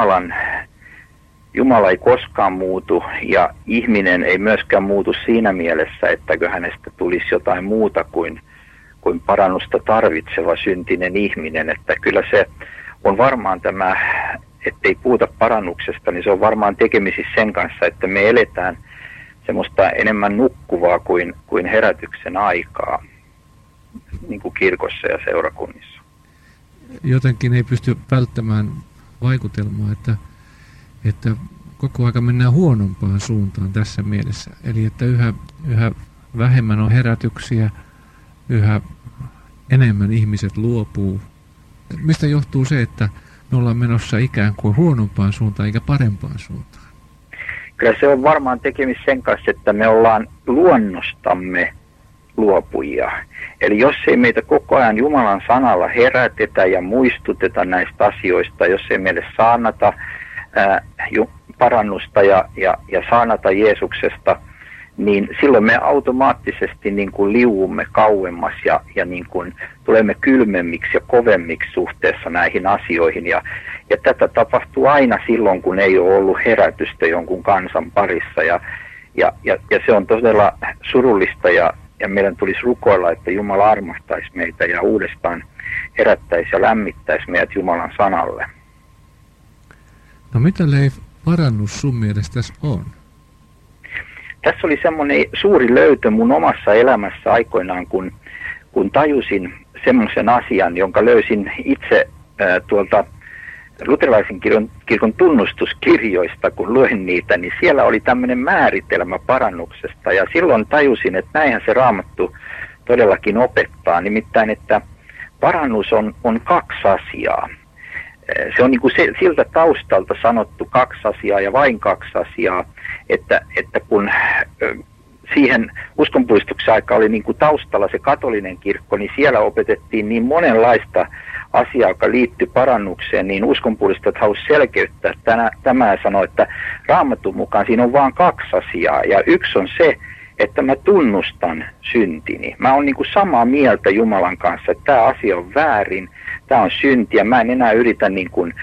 Jumala ei koskaan muutu ja ihminen ei myöskään muutu siinä mielessä, ettäkö hänestä tulisi jotain muuta kuin parannusta tarvitseva syntinen ihminen. Että kyllä se on varmaan tämä, ettei puhuta parannuksesta, niin se on varmaan tekemisissä sen kanssa, että me eletään semmoista enemmän nukkuvaa kuin herätyksen aikaa, niin kuin kirkossa ja seurakunnissa. Jotenkin ei pysty välttämään vaikutelmaa, että koko aika mennään huonompaan suuntaan tässä mielessä. Eli että yhä vähemmän on herätyksiä, yhä enemmän ihmiset luopuu. Mistä johtuu se, että me ollaan menossa ikään kuin huonompaan suuntaan eikä parempaan suuntaan? Kyllä se on varmaan tekemistä sen kanssa, että me ollaan luonnostamme luopujia. Eli jos ei meitä koko ajan Jumalan sanalla herätetä ja muistuteta näistä asioista, jos ei meille saarnata parannusta ja saarnata Jeesuksesta, niin silloin me automaattisesti niin kuin liuumme kauemmas ja niin kuin tulemme kylmemmiksi ja kovemmiksi suhteessa näihin asioihin. Ja tätä tapahtuu aina silloin, kun ei ole ollut herätystä jonkun kansan parissa. Ja se on todella surullista ja meidän tulisi rukoilla, että Jumala armahtaisi meitä ja uudestaan herättäisi ja lämmittäisi meidät Jumalan sanalle. No mitä, Leif, parannus sun mielestä tässä on? Tässä oli semmoinen suuri löytö mun omassa elämässä aikoinaan, kun tajusin semmoisen asian, jonka löysin itse tuolta luterilaisen kirkon tunnustuskirjoista, kun luen niitä, niin siellä oli tämmöinen määritelmä parannuksesta. Ja silloin tajusin, että näinhän se Raamattu todellakin opettaa. Nimittäin, että parannus on kaksi asiaa. Se on niin kuin siltä taustalta sanottu kaksi asiaa ja vain kaksi asiaa, että kun siihen uskonpuistuksen aika oli niin kuin taustalla se katolinen kirkko, niin siellä opetettiin niin monenlaista asiaa, joka liittyy parannukseen, niin uskonpuolistajat halusivat selkeyttää tämä ja sanoi, että Raamatun mukaan siinä on vain kaksi asiaa. Ja yksi on se, että mä tunnustan syntini. Mä oon niin kuin samaa mieltä Jumalan kanssa, että tämä asia on väärin, tämä on synti ja mä en enää yritä niin kuin,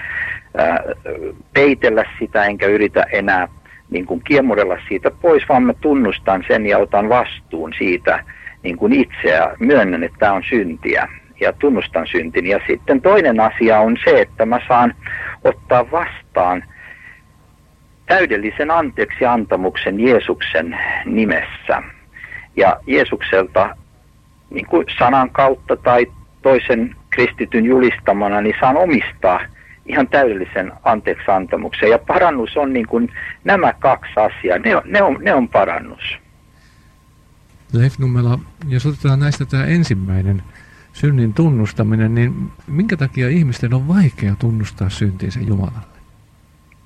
peitellä sitä enkä yritä enää niin kuin kiemurella siitä pois, vaan mä tunnustan sen ja otan vastuun siitä niin kuin itseä, myönnän, että tämä on syntiä ja tunnustan syntini. Ja sitten toinen asia on se, että mä saan ottaa vastaan täydellisen anteeksiantamuksen Jeesuksen nimessä. Ja Jeesukselta niin kuin sanan kautta tai toisen kristityn julistamana, niin saan omistaa ihan täydellisen anteeksiantamuksen. Ja parannus on niin kuin nämä kaksi asiaa, ne on parannus. Leif Nummela, jos otetaan näistä tämä ensimmäinen synnin tunnustaminen, niin minkä takia ihmisten on vaikea tunnustaa syntinsä Jumalalle?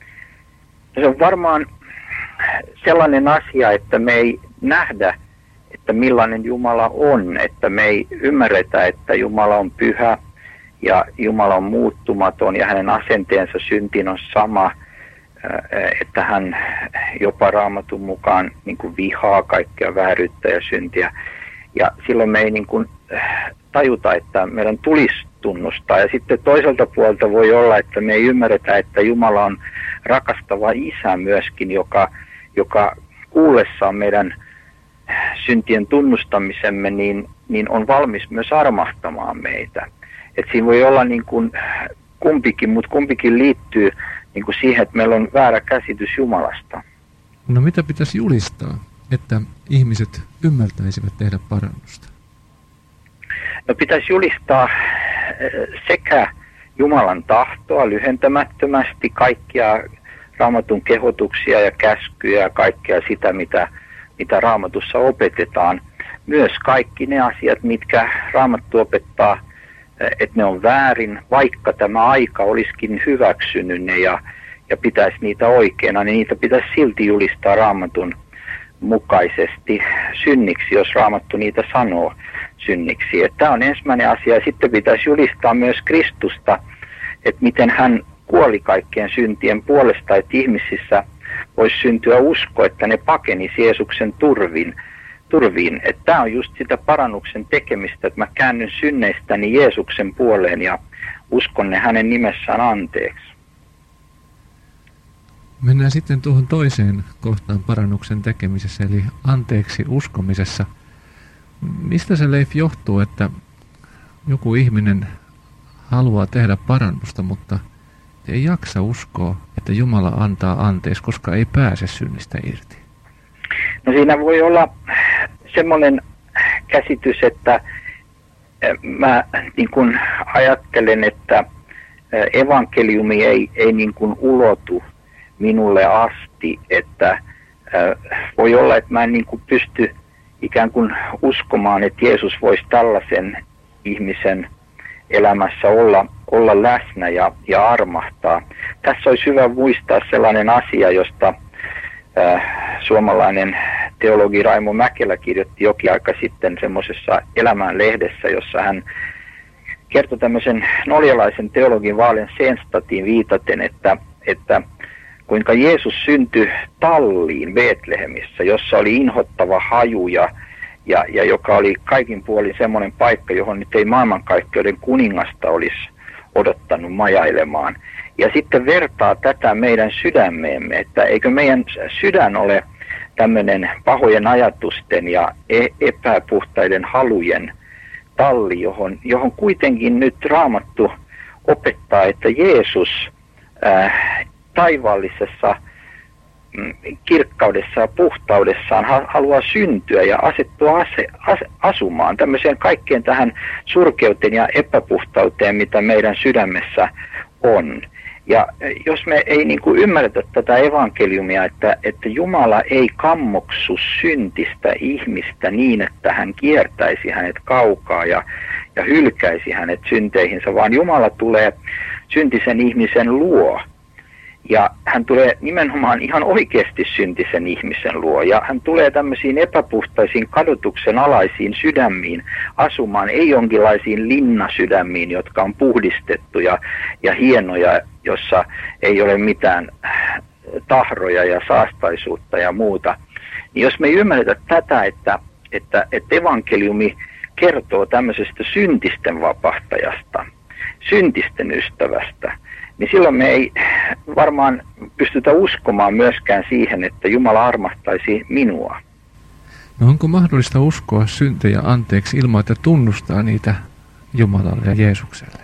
Se on varmaan sellainen asia, että me ei nähdä, että millainen Jumala on, että me ei ymmärretä, että Jumala on pyhä ja Jumala on muuttumaton ja hänen asenteensa syntiin on sama, että hän jopa Raamatun mukaan niin kuin vihaa kaikkea vääryyttä ja syntiä. Ja silloin me ei niin kuin tajuta, että meidän tulisi tunnustaa. Ja sitten toiselta puolelta voi olla, että me ei ymmärretä, että Jumala on rakastava isä myöskin, joka kuullessaan meidän syntien tunnustamisemme, niin on valmis myös armahtamaan meitä. Et siinä voi olla niin kuin kumpikin, mutta kumpikin liittyy niin kuin siihen, että meillä on väärä käsitys Jumalasta. No mitä pitäisi julistaa, että ihmiset ymmärtäisivät tehdä parannusta? No pitäisi julistaa sekä Jumalan tahtoa lyhentämättömästi, kaikkia Raamatun kehotuksia ja käskyjä ja kaikkea sitä, mitä Raamatussa opetetaan. Myös kaikki ne asiat, mitkä Raamattu opettaa, että ne on väärin, vaikka tämä aika olisikin hyväksynyt ne ja pitäisi niitä oikeana, niin niitä pitäisi silti julistaa Raamatun mukaisesti synniksi, jos Raamattu niitä sanoo synniksi. Tämä on ensimmäinen asia. Sitten pitäisi julistaa myös Kristusta, että miten hän kuoli kaikkien syntien puolesta, että ihmisissä voisi syntyä usko, että ne pakenisi Jeesuksen turviin. Tämä on just sitä parannuksen tekemistä, että mä käännyn synneistäni Jeesuksen puoleen ja uskon ne hänen nimessään anteeksi. Mennään sitten tuohon toiseen kohtaan parannuksen tekemisessä, eli anteeksi uskomisessa. Mistä se, Leif, johtuu, että joku ihminen haluaa tehdä parannusta, mutta ei jaksa uskoa, että Jumala antaa anteeksi, koska ei pääse synnistä irti? No siinä voi olla semmoinen käsitys, että mä niin kuin ajattelen, että evankeliumi ei niin kuin ulotu minulle asti, että voi olla, että mä en niin kuin pysty ikään kuin uskomaan, että Jeesus voisi tällaisen ihmisen elämässä olla läsnä ja armahtaa. Tässä olisi hyvä muistaa sellainen asia, josta suomalainen teologi Raimo Mäkelä kirjoitti jokin aika sitten semmoisessa Elämään-lehdessä, jossa hän kertoi tämmöisen norjalaisen teologin Valen Senstatiin viitaten, että kuinka Jeesus syntyi talliin Betlehemissä, jossa oli inhottava haju ja joka oli kaikin puolin semmoinen paikka, johon nyt ei maailmankaikkeuden kuningasta olisi odottanut majailemaan. Ja sitten vertaa tätä meidän sydämeemme, että eikö meidän sydän ole tämmöinen pahojen ajatusten ja epäpuhtaiden halujen talli, johon kuitenkin nyt Raamattu opettaa, että Jeesus taivaallisessa kirkkaudessa ja puhtaudessaan haluaa syntyä ja asettua asumaan tämmöiseen kaikkeen tähän surkeuteen ja epäpuhtauteen, mitä meidän sydämessä on. Ja jos me ei niin kuin ymmärretä tätä evankeliumia, että Jumala ei kammoksu syntistä ihmistä niin, että hän kiertäisi hänet kaukaa ja hylkäisi hänet synteihinsä, vaan Jumala tulee syntisen ihmisen luo. Ja hän tulee nimenomaan ihan oikeasti syntisen ihmisen luo. Ja hän tulee tämmöisiin epäpuhtaisiin kadotuksen alaisiin sydämiin asumaan, ei jonkinlaisiin linnasydämiin, jotka on puhdistettu ja hienoja, jossa ei ole mitään tahroja ja saastaisuutta ja muuta. Niin jos me ei ymmärretä tätä, että evankeliumi kertoo tämmöisestä syntisten vapahtajasta, syntisten ystävästä, niin silloin me ei varmaan pystytä uskomaan myöskään siihen, että Jumala armahtaisi minua. No onko mahdollista uskoa syntejä anteeksi ilman, että tunnustaa niitä Jumalalle ja Jeesukselle?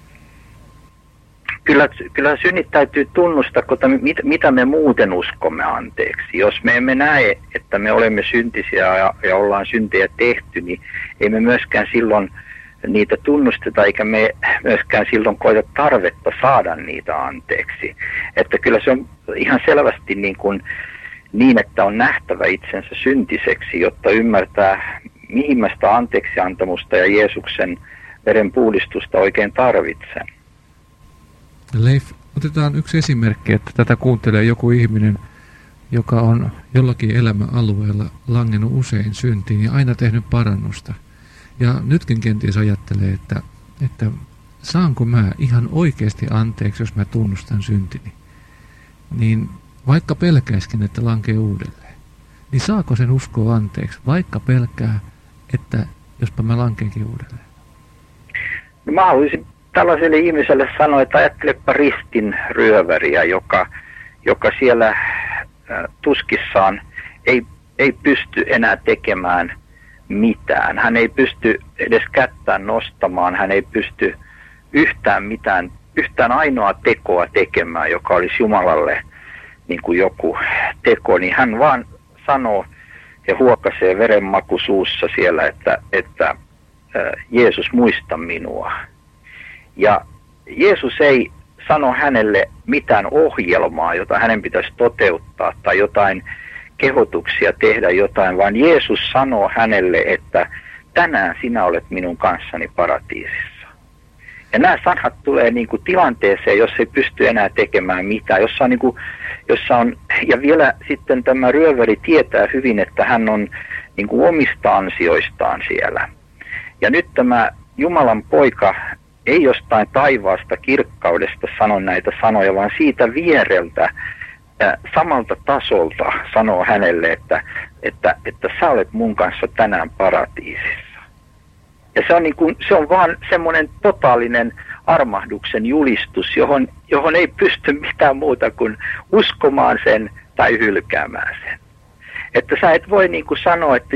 Kyllä synnit täytyy tunnustaa, mitä me muuten uskomme anteeksi. Jos me emme näe, että me olemme syntisiä ja ollaan syntejä tehty, niin ei me myöskään silloin niitä tunnusteta, eikä me myöskään silloin koeta tarvetta saada niitä anteeksi. Että kyllä se on ihan selvästi niin, että on nähtävä itsensä syntiseksi, jotta ymmärtää, mihin mä sitä anteeksiantamusta ja Jeesuksen verenpuhdistusta oikein tarvitsen. Leif, otetaan yksi esimerkki, että tätä kuuntelee joku ihminen, joka on jollakin elämäalueella langennut usein syntiin ja aina tehnyt parannusta. Ja nytkin kenties ajattelee, että saanko mä ihan oikeasti anteeksi, jos mä tunnustan syntini. Niin vaikka pelkäiskin, että lankee uudelleen, niin saako sen uskoa anteeksi, vaikka pelkää, että jospa mä lankeenkin uudelleen? No mä haluaisin tällaiselle ihmiselle sanoa, että ajattelepa ristin ryöväriä, joka siellä tuskissaan ei pysty enää tekemään mitään. Hän ei pysty edes kättään nostamaan, hän ei pysty yhtään ainoa tekoa tekemään, joka olisi Jumalalle niin kuin joku teko, niin hän vaan sanoo ja huokaisee verenmaku suussa siellä, että Jeesus, muista minua. Ja Jeesus ei sano hänelle mitään ohjelmaa, jota hänen pitäisi toteuttaa tai jotain kehotuksia tehdä jotain, vaan Jeesus sanoo hänelle, että tänään sinä olet minun kanssani paratiisissa. Ja nämä sanat tulee niin kuin tilanteeseen, jos ei pysty enää tekemään mitään, jossa on, ja vielä sitten tämä ryöväri tietää hyvin, että hän on niin kuin omista ansioistaan siellä. Ja nyt tämä Jumalan poika ei jostain taivaasta, kirkkaudesta sano näitä sanoja, vaan siitä viereltä, samalta tasolta sanoo hänelle, että sä olet mun kanssa tänään paratiisissa. Ja se on vaan semmoinen totaalinen armahduksen julistus, johon ei pysty mitään muuta kuin uskomaan sen tai hylkäämään sen. Että sä et voi niin kuin sanoa, että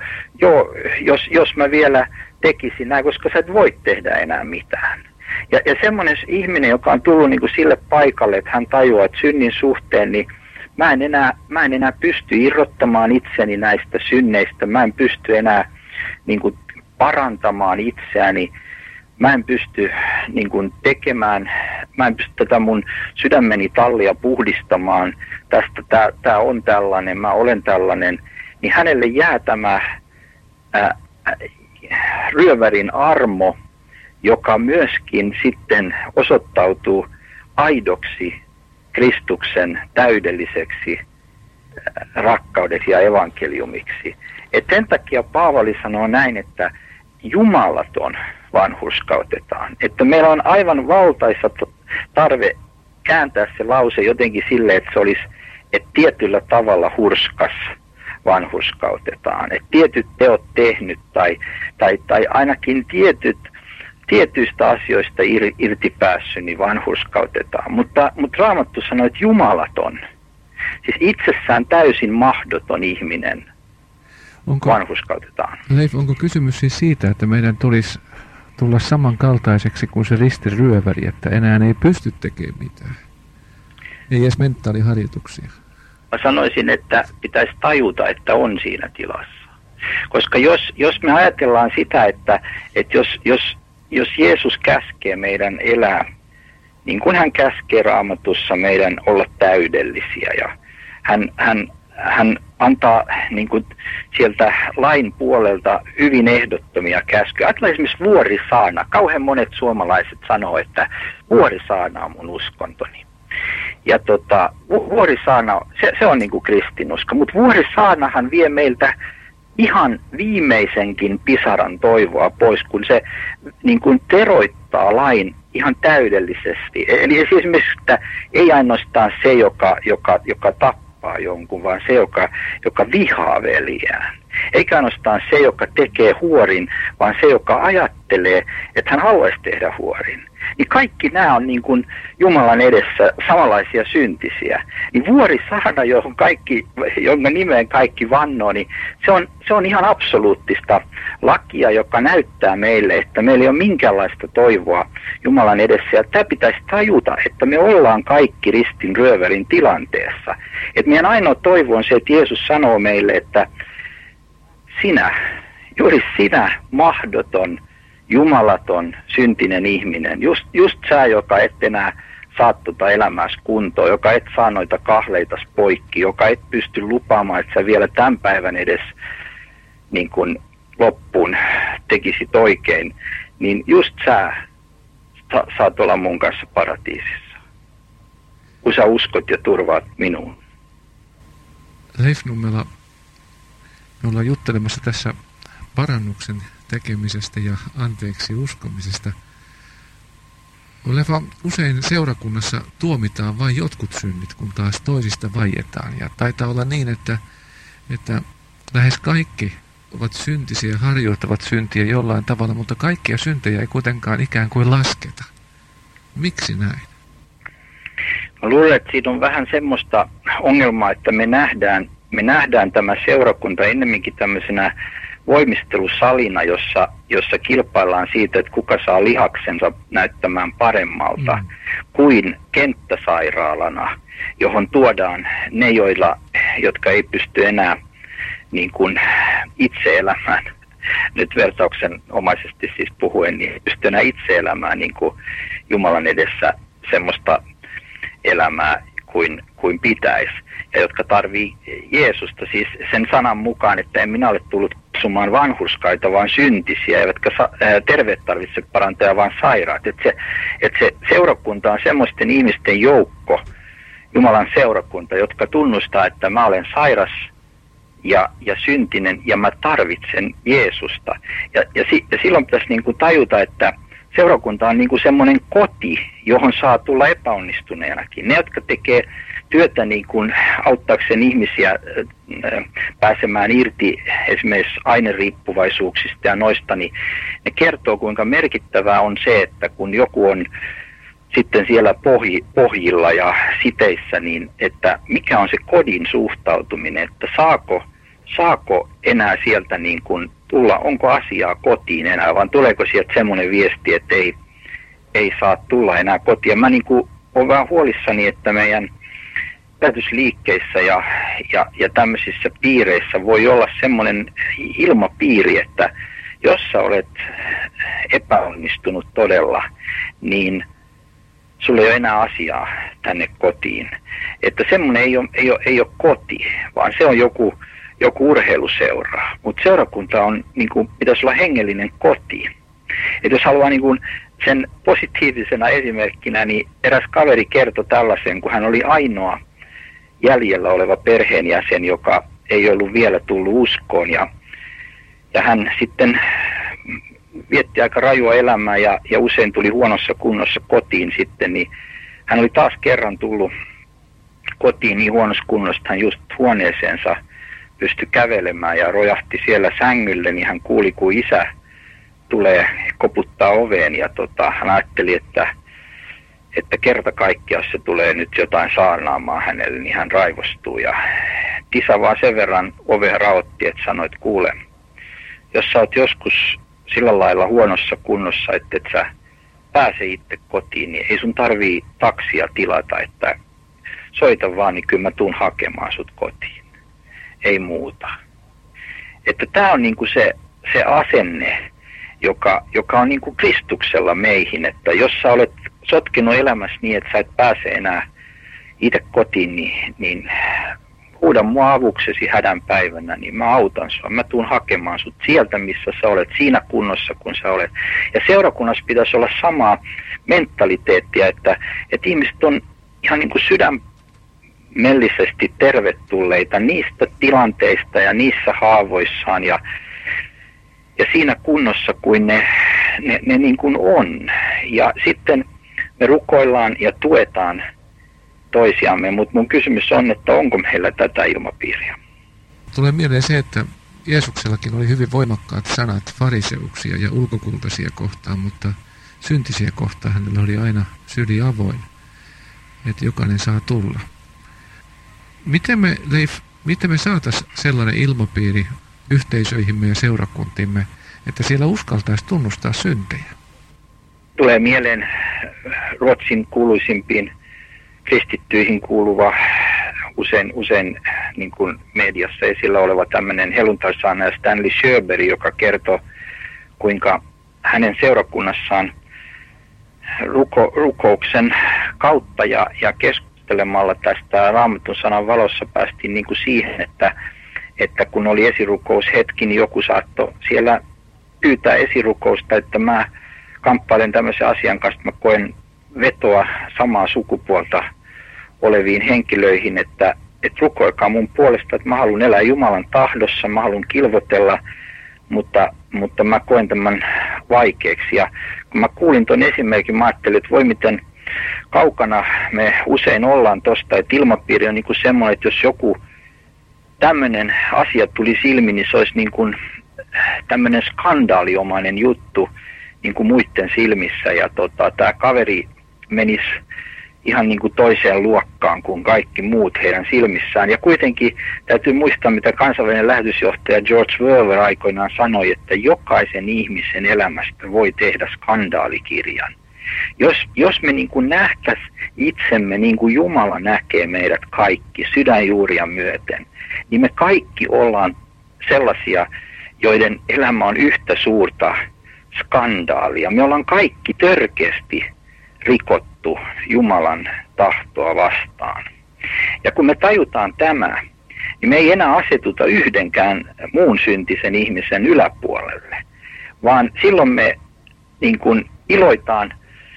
jos mä vielä tekisin näin, koska sä et voi tehdä enää mitään. Ja semmoinen ihminen, joka on tullut niin kuin sille paikalle, että hän tajuaa, että synnin suhteen, niin mä en enää pysty irrottamaan itseni näistä synneistä, mä en pysty enää niin kuin parantamaan itseäni, mä en pysty niin kuin tekemään, mä en pysty tätä mun sydämeni tallia puhdistamaan, tästä tää on tällainen, mä olen tällainen, niin hänelle jää tämä ryövärin armo, joka myöskin sitten osoittautuu aidoksi Kristuksen täydelliseksi rakkaudeksi ja evankeliumiksi. Et sen takia Paavali sanoo näin, että jumalaton vanhurskautetaan. Että meillä on aivan valtaisa tarve kääntää se lause jotenkin silleen, että se olisi, että tietyllä tavalla hurskas vanhurskautetaan. Että tietyt teot tehnyt tai ainakin tietyistä asioista irti päässyt, niin vanhurskautetaan. Mutta Raamattu sanoo, että jumalaton, siis itsessään täysin mahdoton ihminen vanhurskautetaan. Leif, onko kysymys siis siitä, että meidän tulisi tulla samankaltaiseksi kuin se ristiryöväri, että enää ei pysty tekemään mitään? Ei edes mentaaliharjoituksia. Mä sanoisin, että pitäisi tajuta, että on siinä tilassa. Koska jos me ajatellaan sitä, että jos Jeesus käskee meidän elää, niin kuin hän käskee Raamatussa meidän olla täydellisiä ja hän antaa niin kuin sieltä lain puolelta hyvin ehdottomia käskyjä. Ajatellaan esimerkiksi vuorisaana. Kauhean monet suomalaiset sanoo, että vuorisaana on mun uskontoni. Ja vuorisaana, se on niin kuin kristinusko, mutta vuorisaanahan vie meiltä ihan viimeisenkin pisaran toivoa pois, kun se niin kuin teroittaa lain ihan täydellisesti. Eli esimerkiksi, että ei ainoastaan se, joka tappaa jonkun, vaan se, joka vihaa veljään. Eikä ainoastaan se, joka tekee huorin, vaan se, joka ajattelee, että hän haluaisi tehdä huorin. Niin kaikki nämä on niin kuin Jumalan edessä samanlaisia syntisiä. Niin vuorisaana, jonka nimeen kaikki vannoo, niin se on ihan absoluuttista lakia, joka näyttää meille, että meillä ei ole minkäänlaista toivoa Jumalan edessä. Ja tämä pitäisi tajuta, että me ollaan kaikki ristin ryövärin tilanteessa. Että meidän ainoa toivo on se, että Jeesus sanoo meille, että juuri sinä mahdoton, jumalaton, syntinen ihminen, just sä, joka et enää saa tuota elämääsi kuntoon, joka et saa noita kahleitas poikki, joka et pysty lupaamaan, että sä vielä tämän päivän edes niin kuin loppuun tekisit oikein, niin just sä saat olla mun kanssa paratiisissa, kun sä uskot ja turvaat minuun. Leif Nummela, me ollaan juttelemassa tässä parannuksen tekemisestä ja anteeksi uskomisesta. Usein seurakunnassa tuomitaan vain jotkut synnit, kun taas toisista vaietaan. Ja taitaa olla niin, että lähes kaikki ovat syntisiä ja harjoittavat syntiä jollain tavalla, mutta kaikkia syntejä ei kuitenkaan ikään kuin lasketa. Miksi näin? Mä luulen, että siitä on vähän semmoista ongelmaa, että me nähdään tämä seurakunta ennemminkin tämmöisenä voimistelusalina, jossa kilpaillaan siitä, että kuka saa lihaksensa näyttämään paremmalta, kuin kenttäsairaalana, johon tuodaan ne, jotka ei pysty enää niin kuin itse elämään. Nyt vertauksenomaisesti siis puhuen, niin pysty enää itse elämään niin kuin Jumalan edessä semmoista elämää kuin pitäisi. Ja jotka tarvii Jeesusta siis sen sanan mukaan, että en minä ole tullut kutsumaan vanhurskaita, vaan syntisiä, eivätkä terveet tarvitse parantaa, vaan sairaat. Että se seurakunta on semmoisten ihmisten joukko, Jumalan seurakunta, jotka tunnustaa, että mä olen sairas ja syntinen ja mä tarvitsen Jeesusta. Ja silloin pitäisi niin kuin tajuta, että seurakunta on niin kuin semmoinen koti, johon saa tulla epäonnistuneenakin. Ne, jotka tekee työtä niin kuin auttaakseen ihmisiä pääsemään irti esimerkiksi aineriippuvaisuuksista ja noista, niin ne kertoo, kuinka merkittävää on se, että kun joku on sitten siellä pohjilla ja siteissä, niin että mikä on se kodin suhtautuminen, että saako enää sieltä niin kuin tulla, onko asiaa kotiin enää, vaan tuleeko sieltä semmoinen viesti, että ei saa tulla enää kotiin. Mä niin kuin olen vähän huolissani, että meidän päätösliikkeissä ja tämmöisissä piireissä voi olla semmoinen ilmapiiri, että jos sä olet epäonnistunut todella, niin sulla ei ole enää asiaa tänne kotiin. Että semmoinen ei ole koti, vaan se on joku urheiluseura. Mutta seurakunta on, niin kuin, pitäisi olla hengellinen koti. Että jos haluaa niin kuin sen positiivisena esimerkkinä, niin eräs kaveri kertoi tällaisen, kun hän oli ainoa jäljellä oleva perheenjäsen, joka ei ollut vielä tullut uskoon. Ja hän sitten vietti aika rajua elämää ja usein tuli huonossa kunnossa kotiin sitten, niin hän oli taas kerran tullut kotiin niin huonossa kunnossa, että hän just huoneeseensa pystyi kävelemään ja rojahti siellä sängylle, niin hän kuuli, kun isä tulee koputtaa oveen ja hän ajatteli, että kerta kaikkiaan se tulee nyt jotain saarnaamaan hänelle, niin hän raivostuu ja isä vaan sen verran ovea raotti, että sanoi, että kuule, jos sä oot joskus sillä lailla huonossa kunnossa, että et sä pääse itse kotiin, niin ei sun tarvii taksia tilata, että soita vaan, niin kyllä mä tuun hakemaan sut kotiin. Ei muuta. Että tää on niinku se asenne, joka on niinku Kristuksella meihin, että jos sä olet sotkenut elämässä niin, että sä et pääse enää itse kotiin, niin huuda mua avuksesi hädän päivänä, niin mä autan sua. Mä tuun hakemaan sut sieltä, missä sä olet, siinä kunnossa, kun sä olet. Ja seurakunnassa pitäisi olla samaa mentaliteettia, että ihmiset on ihan niin kuin sydämellisesti tervetulleita niistä tilanteista ja niissä haavoissaan ja siinä kunnossa, kuin ne niin kuin on. Ja sitten me rukoillaan ja tuetaan toisiamme, mutta mun kysymys on, että onko meillä tätä ilmapiiriä? Tulee mieleen se, että Jeesuksellakin oli hyvin voimakkaat sanat fariseuksia ja ulkokultaisia kohtaan, mutta syntisiä kohtaan hänellä oli aina syli avoin, että jokainen saa tulla. Miten me saataisiin sellainen ilmapiiri yhteisöihimme ja seurakuntimme, että siellä uskaltaisi tunnustaa syntejä? Tulee mieleen Ruotsin kuuluisimpiin kristittyihin kuuluva, usein niin kuin mediassa esillä oleva tämmöinen helluntaisaarnaaja Stanley Sjöberg, joka kertoo, kuinka hänen seurakunnassaan rukouksen kautta ja keskustelemalla tästä Raamatun sanan valossa päästiin niin kuin siihen, että kun oli esirukoushetki, niin joku saattoi siellä pyytää esirukousta, että mä kamppailen tämmöisen asian kanssa, että mä koen vetoa samaa sukupuolta oleviin henkilöihin, että että rukoilkaa mun puolesta, että mä haluan elää Jumalan tahdossa, mä haluan kilvotella, mutta mä koen tämän vaikeaksi. Ja kun mä kuulin ton esimerkin, mä ajattelin, että voi miten kaukana me usein ollaan tosta, että ilmapiiri on niin kuin semmoinen, että jos joku tämmöinen asia tuli ilmi, niin se olisi niin kuin tämmöinen skandaaliomainen juttu niin kuin muiden silmissä. Ja tämä kaveri menisi ihan niin kuin toiseen luokkaan kuin kaikki muut heidän silmissään. Ja kuitenkin täytyy muistaa, mitä kansainvälinen lähetysjohtaja George Verwer aikoinaan sanoi, että jokaisen ihmisen elämästä voi tehdä skandaalikirjan. Jos me niin kuin nähtäisiin itsemme niin kuin Jumala näkee meidät kaikki sydänjuuria myöten, niin me kaikki ollaan sellaisia, joiden elämä on yhtä suurta skandaalia. Me ollaan kaikki törkeästi rikottu Jumalan tahtoa vastaan. Ja kun me tajutaan tämä, niin me ei enää asetuta yhdenkään muun syntisen ihmisen yläpuolelle, vaan silloin me niin kuin iloitaan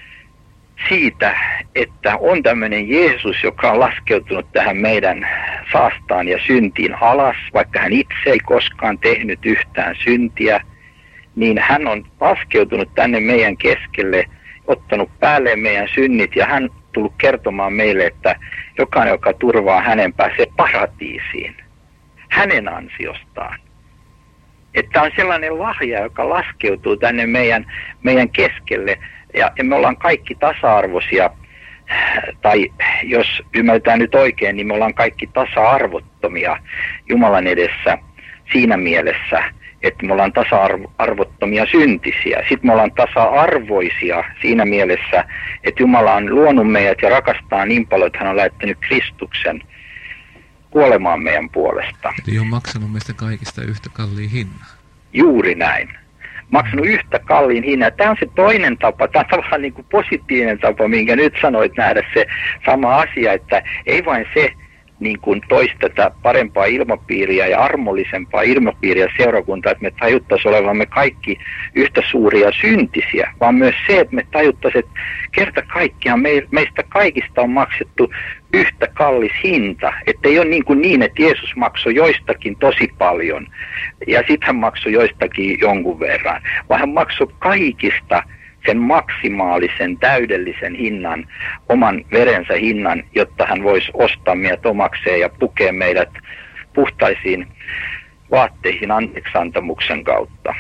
siitä, että on tämmöinen Jeesus, joka on laskeutunut tähän meidän saastaan ja syntiin alas, vaikka hän itse ei koskaan tehnyt yhtään syntiä, niin hän on laskeutunut tänne meidän keskelle, ottanut päälleen meidän synnit ja hän on tullut kertomaan meille, että jokainen, joka turvaa hänen, pääsee paratiisiin hänen ansiostaan. Että on sellainen lahja, joka laskeutuu tänne meidän keskelle ja me ollaan kaikki tasa-arvoisia, tai jos ymmärretään nyt oikein, niin me ollaan kaikki tasa-arvottomia Jumalan edessä siinä mielessä, että me ollaan tasa-arvottomia syntisiä. Sitten me ollaan tasa-arvoisia siinä mielessä, että Jumala on luonut meidät ja rakastaa niin paljon, että hän on lähettänyt Kristuksen kuolemaan meidän puolesta. Eli on maksanut meistä kaikista yhtä kalliin hinnan. Juuri näin. Maksanut yhtä kalliin hinnan. Tämä on se toinen tapa, tämä on tavallaan niin kuin positiivinen tapa, minkä nyt sanoit nähdä se sama asia, että ei vain se, niin kuin toisi tätä parempaa ilmapiiriä ja armollisempaa ilmapiiriä seurakuntaa, että me tajuttaisiin olevamme kaikki yhtä suuria syntisiä, vaan myös se, että me tajuttaisiin, että kerta kaikkiaan meistä kaikista on maksettu yhtä kallis hinta, että ei ole niin, että Jeesus maksoi joistakin tosi paljon ja sitten hän maksoi joistakin jonkun verran, vaan hän maksoi kaikista sen maksimaalisen, täydellisen hinnan, oman verensä hinnan, jotta hän voisi ostaa meidät omakseen ja pukea meidät puhtaisiin vaatteihin anteeksiantamuksen kautta.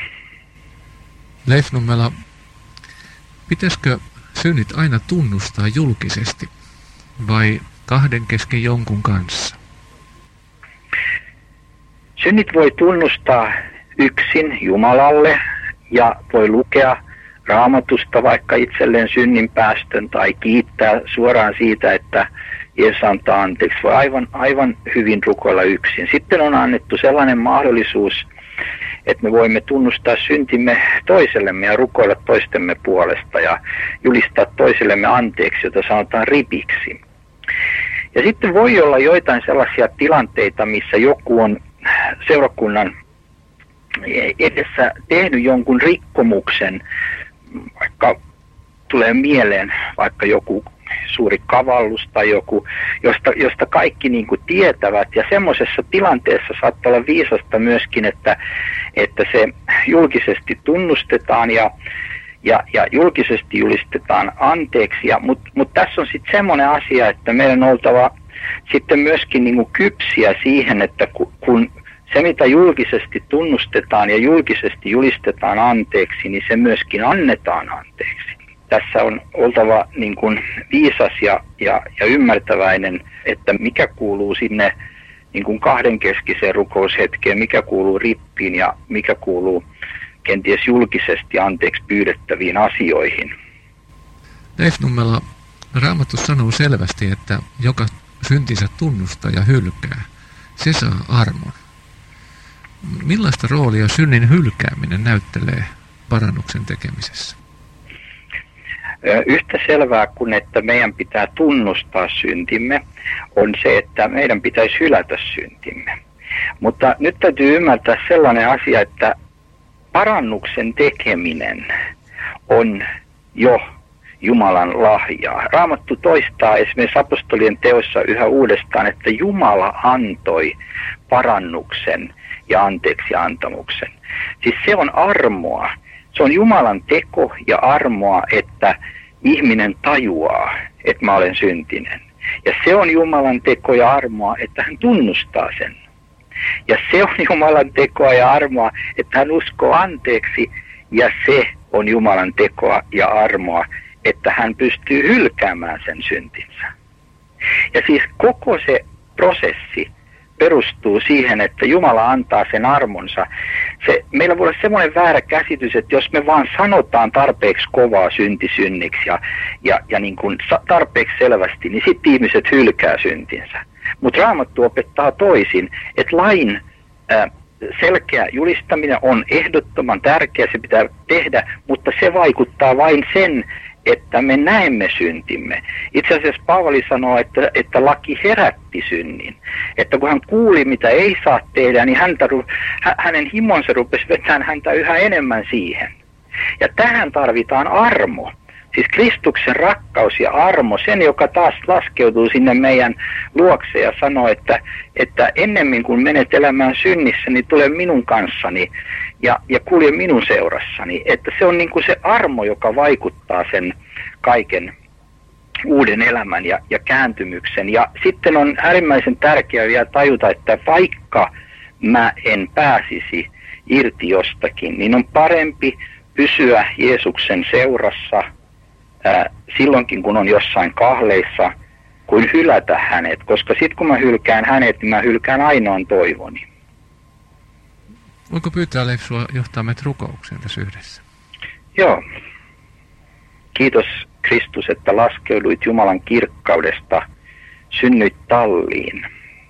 Leif Nummela, pitäisikö synnit aina tunnustaa julkisesti vai kahden kesken jonkun kanssa? Synnit voi tunnustaa yksin Jumalalle ja voi lukea Raamatusta vaikka itselleen synninpäästön tai kiittää suoraan siitä, että Jeesus antaa anteeksi. Voi aivan hyvin rukoilla yksin. Sitten on annettu sellainen mahdollisuus, että me voimme tunnustaa syntimme toisellemme ja rukoilla toistemme puolesta ja julistaa toisellemme anteeksi, jota sanotaan ripiksi. Ja sitten voi olla joitain sellaisia tilanteita, missä joku on seurakunnan edessä tehnyt jonkun rikkomuksen, vaikka tulee mieleen vaikka joku suuri kavallus tai joku, josta kaikki niin kuin tietävät. Ja semmoisessa tilanteessa saattaa olla viisasta myöskin, että se julkisesti tunnustetaan ja julkisesti julistetaan anteeksi. Mutta tässä on sitten semmoinen asia, että meidän on oltava sitten myöskin niin kuin kypsiä siihen, että kun se, mitä julkisesti tunnustetaan ja julkisesti julistetaan anteeksi, niin se myöskin annetaan anteeksi. Tässä on oltava niin kuin viisas ja ymmärtäväinen, että mikä kuuluu sinne niin kuin kahdenkeskiseen rukoushetkeen, mikä kuuluu rippiin ja mikä kuuluu kenties julkisesti anteeksi pyydettäviin asioihin. Leif Nummela, Raamattu sanoo selvästi, että joka syntinsä tunnustaa ja hylkää, se saa armon. Millaista roolia synnin hylkääminen näyttelee parannuksen tekemisessä? Yhtä selvää kuin että meidän pitää tunnustaa syntimme, on se, että meidän pitäisi hylätä syntimme. Mutta nyt täytyy ymmärtää sellainen asia, että parannuksen tekeminen on jo Jumalan lahjaa. Raamattu toistaa esimerkiksi apostolien teoissa yhä uudestaan, että Jumala antoi parannuksen ja anteeksiantamuksen. Siis se on armoa. Se on Jumalan teko ja armoa, että ihminen tajuaa, että mä olen syntinen. Ja se on Jumalan teko ja armoa, että hän tunnustaa sen. Ja se on Jumalan tekoa ja armoa, että hän uskoo anteeksi. Ja se on Jumalan tekoa ja armoa, että hän pystyy hylkäämään sen syntinsä. Ja siis koko se prosessi perustuu siihen, että Jumala antaa sen armonsa. Meillä voi olla semmoinen väärä käsitys, että jos me vaan sanotaan tarpeeksi kovaa syntisynniksi ja niin kuin tarpeeksi selvästi, niin sitten ihmiset hylkää syntinsä. Mutta Raamattu opettaa toisin, että lain selkeä julistaminen on ehdottoman tärkeä, se pitää tehdä, mutta se vaikuttaa vain sen, että me näemme syntimme. Itse asiassa Paavali sanoo, että laki herätti synnin. Että kun hän kuuli, mitä ei saa tehdä, niin hänen himonsa rupesi vetämään häntä yhä enemmän siihen. Ja tähän tarvitaan armo. Siis Kristuksen rakkaus ja armo, sen joka taas laskeutuu sinne meidän luokse ja sanoo, että ennemmin kuin menet elämään synnissä, niin tule minun kanssani ja kulje minun seurassani. Että se on niin kuin se armo, joka vaikuttaa sen kaiken uuden elämän ja kääntymyksen. Ja sitten on äärimmäisen tärkeää vielä tajuta, että vaikka mä en pääsisi irti jostakin, niin on parempi pysyä Jeesuksen seurassa silloinkin, kun on jossain kahleissa, kuin hylätä hänet, koska sitten kun mä hylkään hänet, niin mä hylkään ainoan toivoni. Voinko pyytää, Leif, sua johtaa meitä rukoukseen tässä yhdessä? Joo. Kiitos Kristus, että laskeuduit Jumalan kirkkaudesta, synnyit talliin,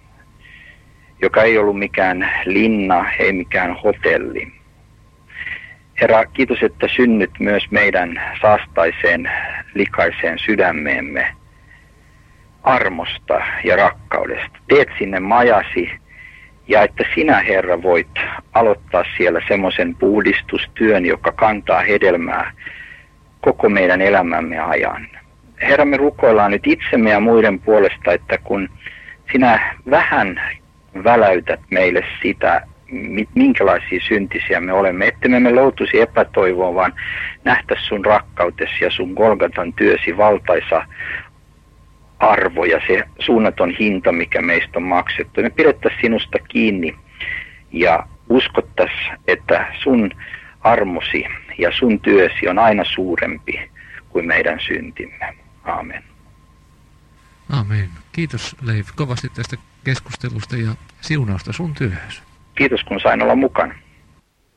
joka ei ollut mikään linna, ei mikään hotelli. Herra, kiitos, että synnyt myös meidän saastaiseen, likaiseen sydämeemme armosta ja rakkaudesta. Teet sinne majasi ja että sinä, Herra, voit aloittaa siellä semmoisen puhdistustyön, joka kantaa hedelmää koko meidän elämämme ajan. Herra, me rukoillaan nyt itsemme ja muiden puolesta, että kun sinä vähän väläytät meille sitä, minkälaisia syntisiä me olemme, ettemme me loutuisi epätoivoon, vaan nähtäisi sun rakkautesi ja sun Golgatan työsi valtaisa arvo ja se suunnaton hinta, mikä meistä on maksettu. Me pidettäisiin sinusta kiinni ja uskottaisiin, että sun armosi ja sun työsi on aina suurempi kuin meidän syntimme. Aamen. Aamen. Kiitos, Leif, kovasti tästä keskustelusta ja siunausta sun työhösi. Kiitos, kun sain olla mukana.